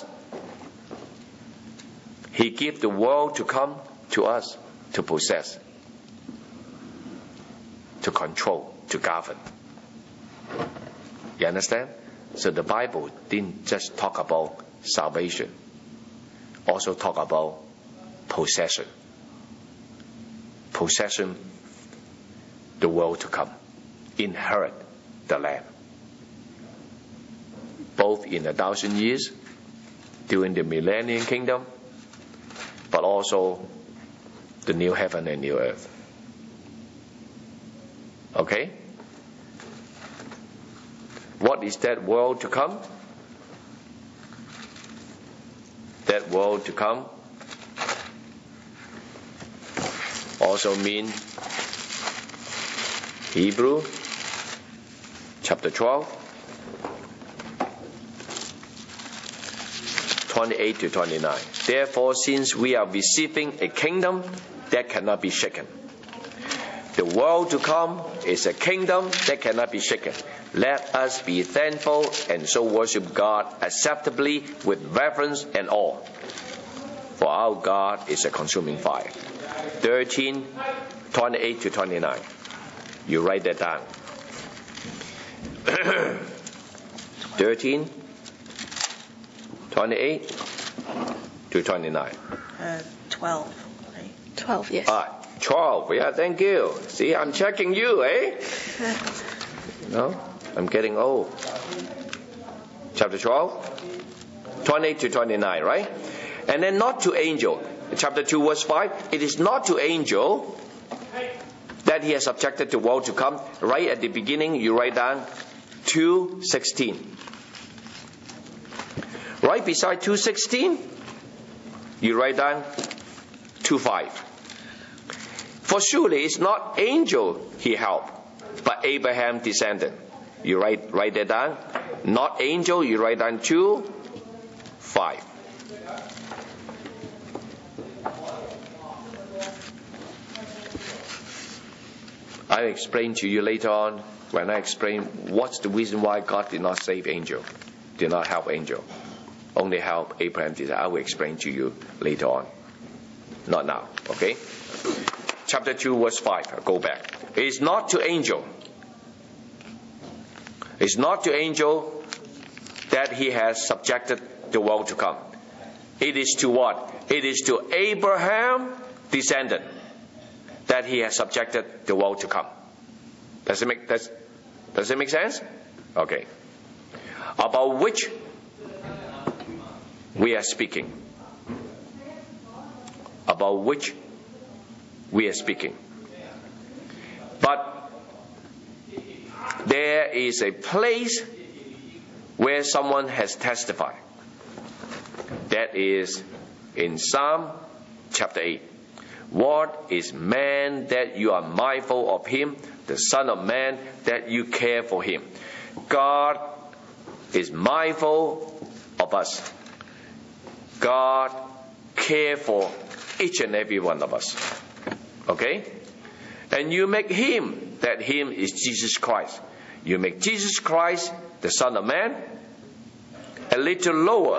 he gave the world to come to us to possess, to control, to govern. You understand? So the Bible didn't just talk about salvation, also talk about possession. Possession, the world to come. Inherit the land. Both in a thousand years, during the millennium kingdom, but also the new heaven and new earth. Okay? What is that world to come? That world to come also mean Hebrew chapter twelve, twenty-eight to twenty-nine. Therefore, since we are receiving a kingdom that cannot be shaken, the world to come is a kingdom that cannot be shaken. Let us be thankful and so worship God acceptably with reverence and awe. For our God is a consuming fire. thirteen, twenty-eight to twenty-nine. You write that down. thirteen, twenty-eight to twenty-nine. Uh, twelve, right? twelve, yes. Ah, twelve. Yeah, thank you. See, I'm checking you, eh? No, I'm getting old. Chapter twelve, twenty-eight to twenty-nine, right? And then not to angel. Chapter two, verse five. It is not to angel that he has subjected the world to come. Right at the beginning, you write down two sixteen. Right beside two sixteen, you write down two five. For surely it's not angel he helped, but Abraham descendant. You write write that down. Not angel, you write down two five. I'll explain to you later on when I explain what's the reason why God did not save angel, did not help angel, only help Abraham. I will explain to you later on, not now. Okay? Chapter two, verse five. I'll go back. It is not to angel. It's not to angel that he has subjected the world to come. It is to what? It is to Abraham, descendant, that he has subjected the world to come. Does it make, does, does it make sense? Okay. About which we are speaking. About which we are speaking. But there is a place where someone has testified. That is in Psalm chapter eight. What is man that you are mindful of him, the Son of Man that you care for him? God is mindful of us. God cares for each and every one of us. Okay? And you make him, that him is Jesus Christ. You make Jesus Christ, the Son of Man, a little lower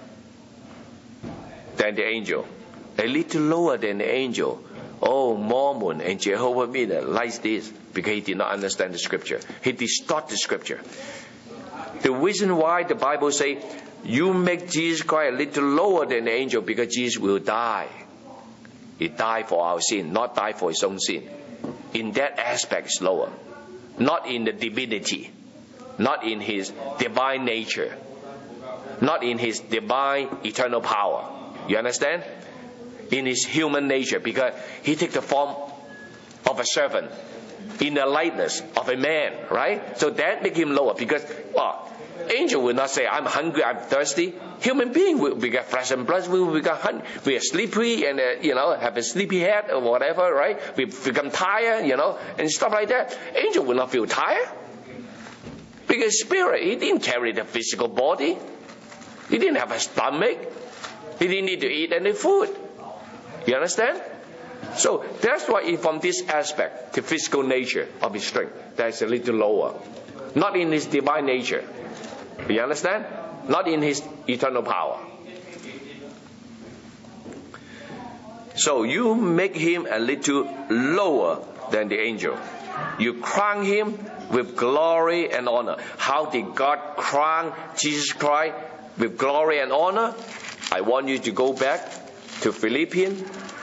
than the angel. A little lower than the angel. Oh, Mormon and Jehovah's Witness likes this because he did not understand the scripture. He distorted the scripture. The reason why the Bible says you make Jesus Christ a little lower than the angel because Jesus will die. He died for our sin, not die for his own sin. In that aspect, it's lower. Not in the divinity. Not in his divine nature. Not in his divine eternal power. You understand? In his human nature, because he took the form of a servant in the likeness of a man, right? So that make him lower because, well, angel will not say, I'm hungry, I'm thirsty. Human being will become flesh and blood, we will become hungry. We are sleepy and, uh, you know, have a sleepy head or whatever, right? We become tired, you know, and stuff like that. Angel will not feel tired. Because spirit, he didn't carry the physical body. He didn't have a stomach. He didn't need to eat any food. You understand? So that's why from this aspect, the physical nature of his strength, that's a little lower. Not in his divine nature. You understand? Not in his eternal power. So you make him a little lower than the angel. You crown him with glory and honor. How did God crown Jesus Christ with glory and honor? I want you to go back to Philippians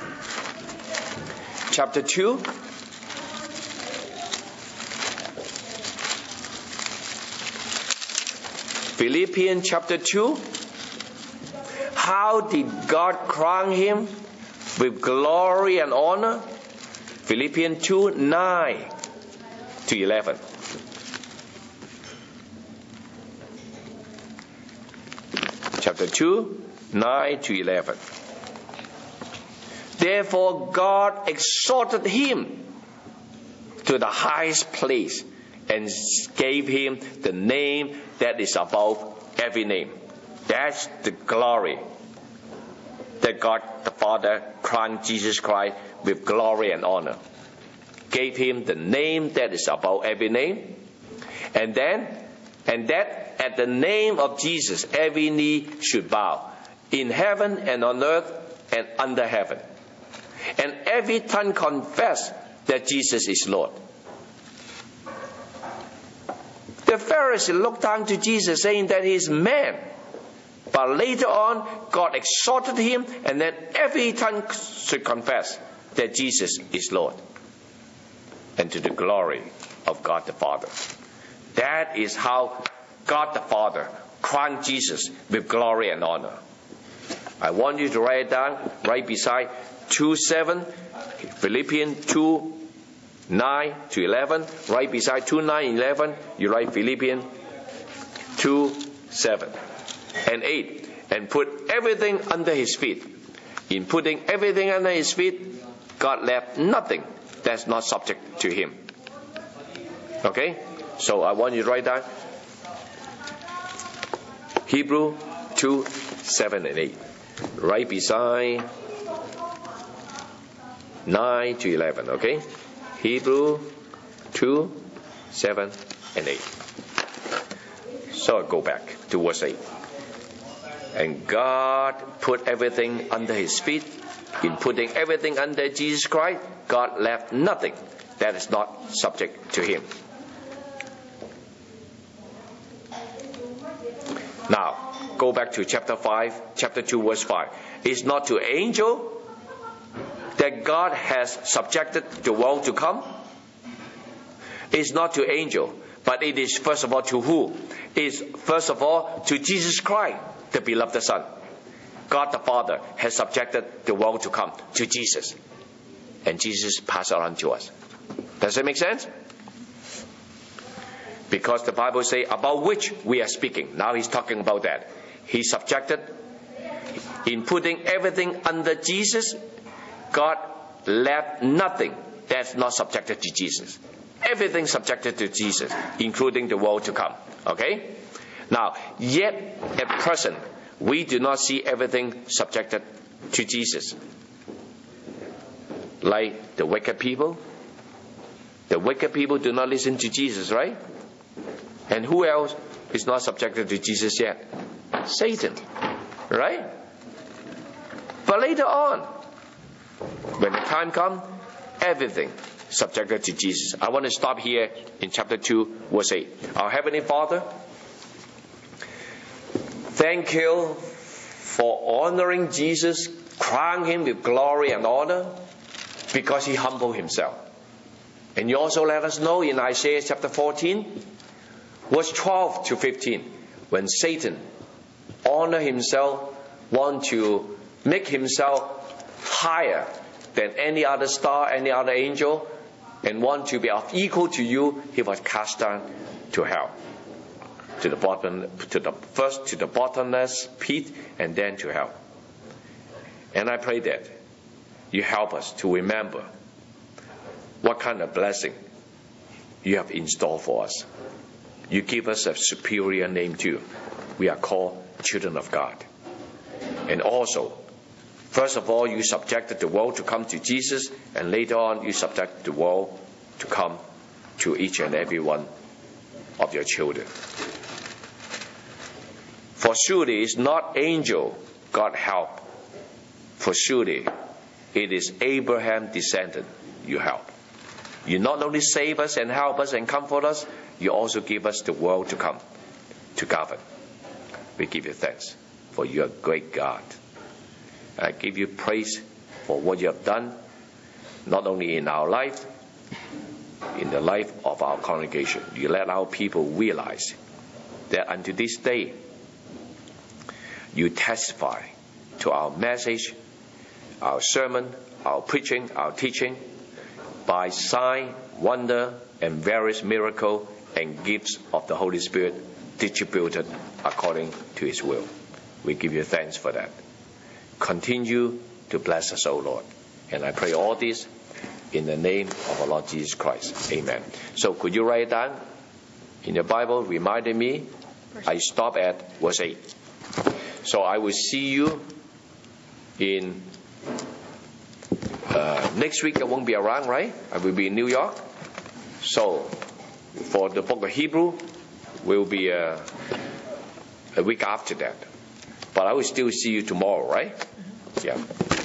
chapter two. Philippians chapter two. How did God crown him with glory and honor? Philippians two, nine to eleven. Chapter two, nine to eleven. Therefore God exalted him to the highest place and gave him the name that is above every name. That's the glory that God the Father crowned Jesus Christ with glory and honor. Gave him the name that is above every name. And then, and that at the name of Jesus, every knee should bow, in heaven and on earth and under heaven. And every tongue confess that Jesus is Lord. The Pharisees looked down to Jesus saying that he is man. But later on, God exalted him, and then every tongue should confess that Jesus is Lord. And to the glory of God the Father. That is how God the Father crowned Jesus with glory and honor. I want you to write it down right beside two seven, Philippians two nine to eleven. Right beside two nine and eleven, you write Philippians two seven and eight. And put everything under his feet. In putting everything under his feet, God left nothing that's not subject to him. Okay? So I want you to write down Hebrew two seven and eight. Right beside nine to eleven, okay? Hebrew two, seven, and eight. So I go back to verse eight. And God put everything under his feet. In putting everything under Jesus Christ, God left nothing that is not subject to him. Now, go back to chapter five, chapter two, verse five. It's not to angel that God has subjected the world to come. It's not to angel, but it is first of all to who? It's first of all to Jesus Christ, the beloved Son. God the Father has subjected the world to come to Jesus. And Jesus passed it on to us. Does that make sense? Because the Bible says about which we are speaking. Now he's talking about that. He subjected, in putting everything under Jesus, God left nothing that's not subjected to Jesus. Everything subjected to Jesus, including the world to come. Okay? Now, yet at present, we do not see everything subjected to Jesus. Like the wicked people. The wicked people do not listen to Jesus, right? And who else is not subjected to Jesus yet? Satan. Right? But later on, when the time comes, everything subjected to Jesus. I want to stop here in chapter two, verse eight. Our Heavenly Father, thank you for honoring Jesus, crown him with glory and honor, because he humbled himself. And you also let us know in Isaiah chapter fourteen, verse twelve to fifteen, when Satan honor himself, want to make himself higher than any other star, any other angel, and want to be equal to you, he was cast down to hell, to the bottom, to the first to the bottomless pit, and then to hell. And I pray that you help us to remember what kind of blessing you have in store for us. You give us a superior name too. We are called children of God. And also, first of all, you subjected the world to come to Jesus, and later on, you subject the world to come to each and every one of your children. For surely it's not angel God help. For surely it is Abraham descendant you help. You not only save us and help us and comfort us, you also give us the world to come to govern. We give you thanks, for you are great God. I give you praise for what you have done, not only in our life, in the life of our congregation. You let our people realize that unto this day, you testify to our message, our sermon, our preaching, our teaching, by sign, wonder, and various miracle and gifts of the Holy Spirit distributed according to His will. We give you thanks for that. Continue to bless us, O Lord. And I pray all this in the name of our Lord Jesus Christ. Amen. So could you write it down in your Bible, reminding me? I stop at verse eight. So I will see you in uh, next week. I won't be around, right? I will be in New York. So for the book of Hebrew, will be a, a week after that. But I will still see you tomorrow, right? Yeah.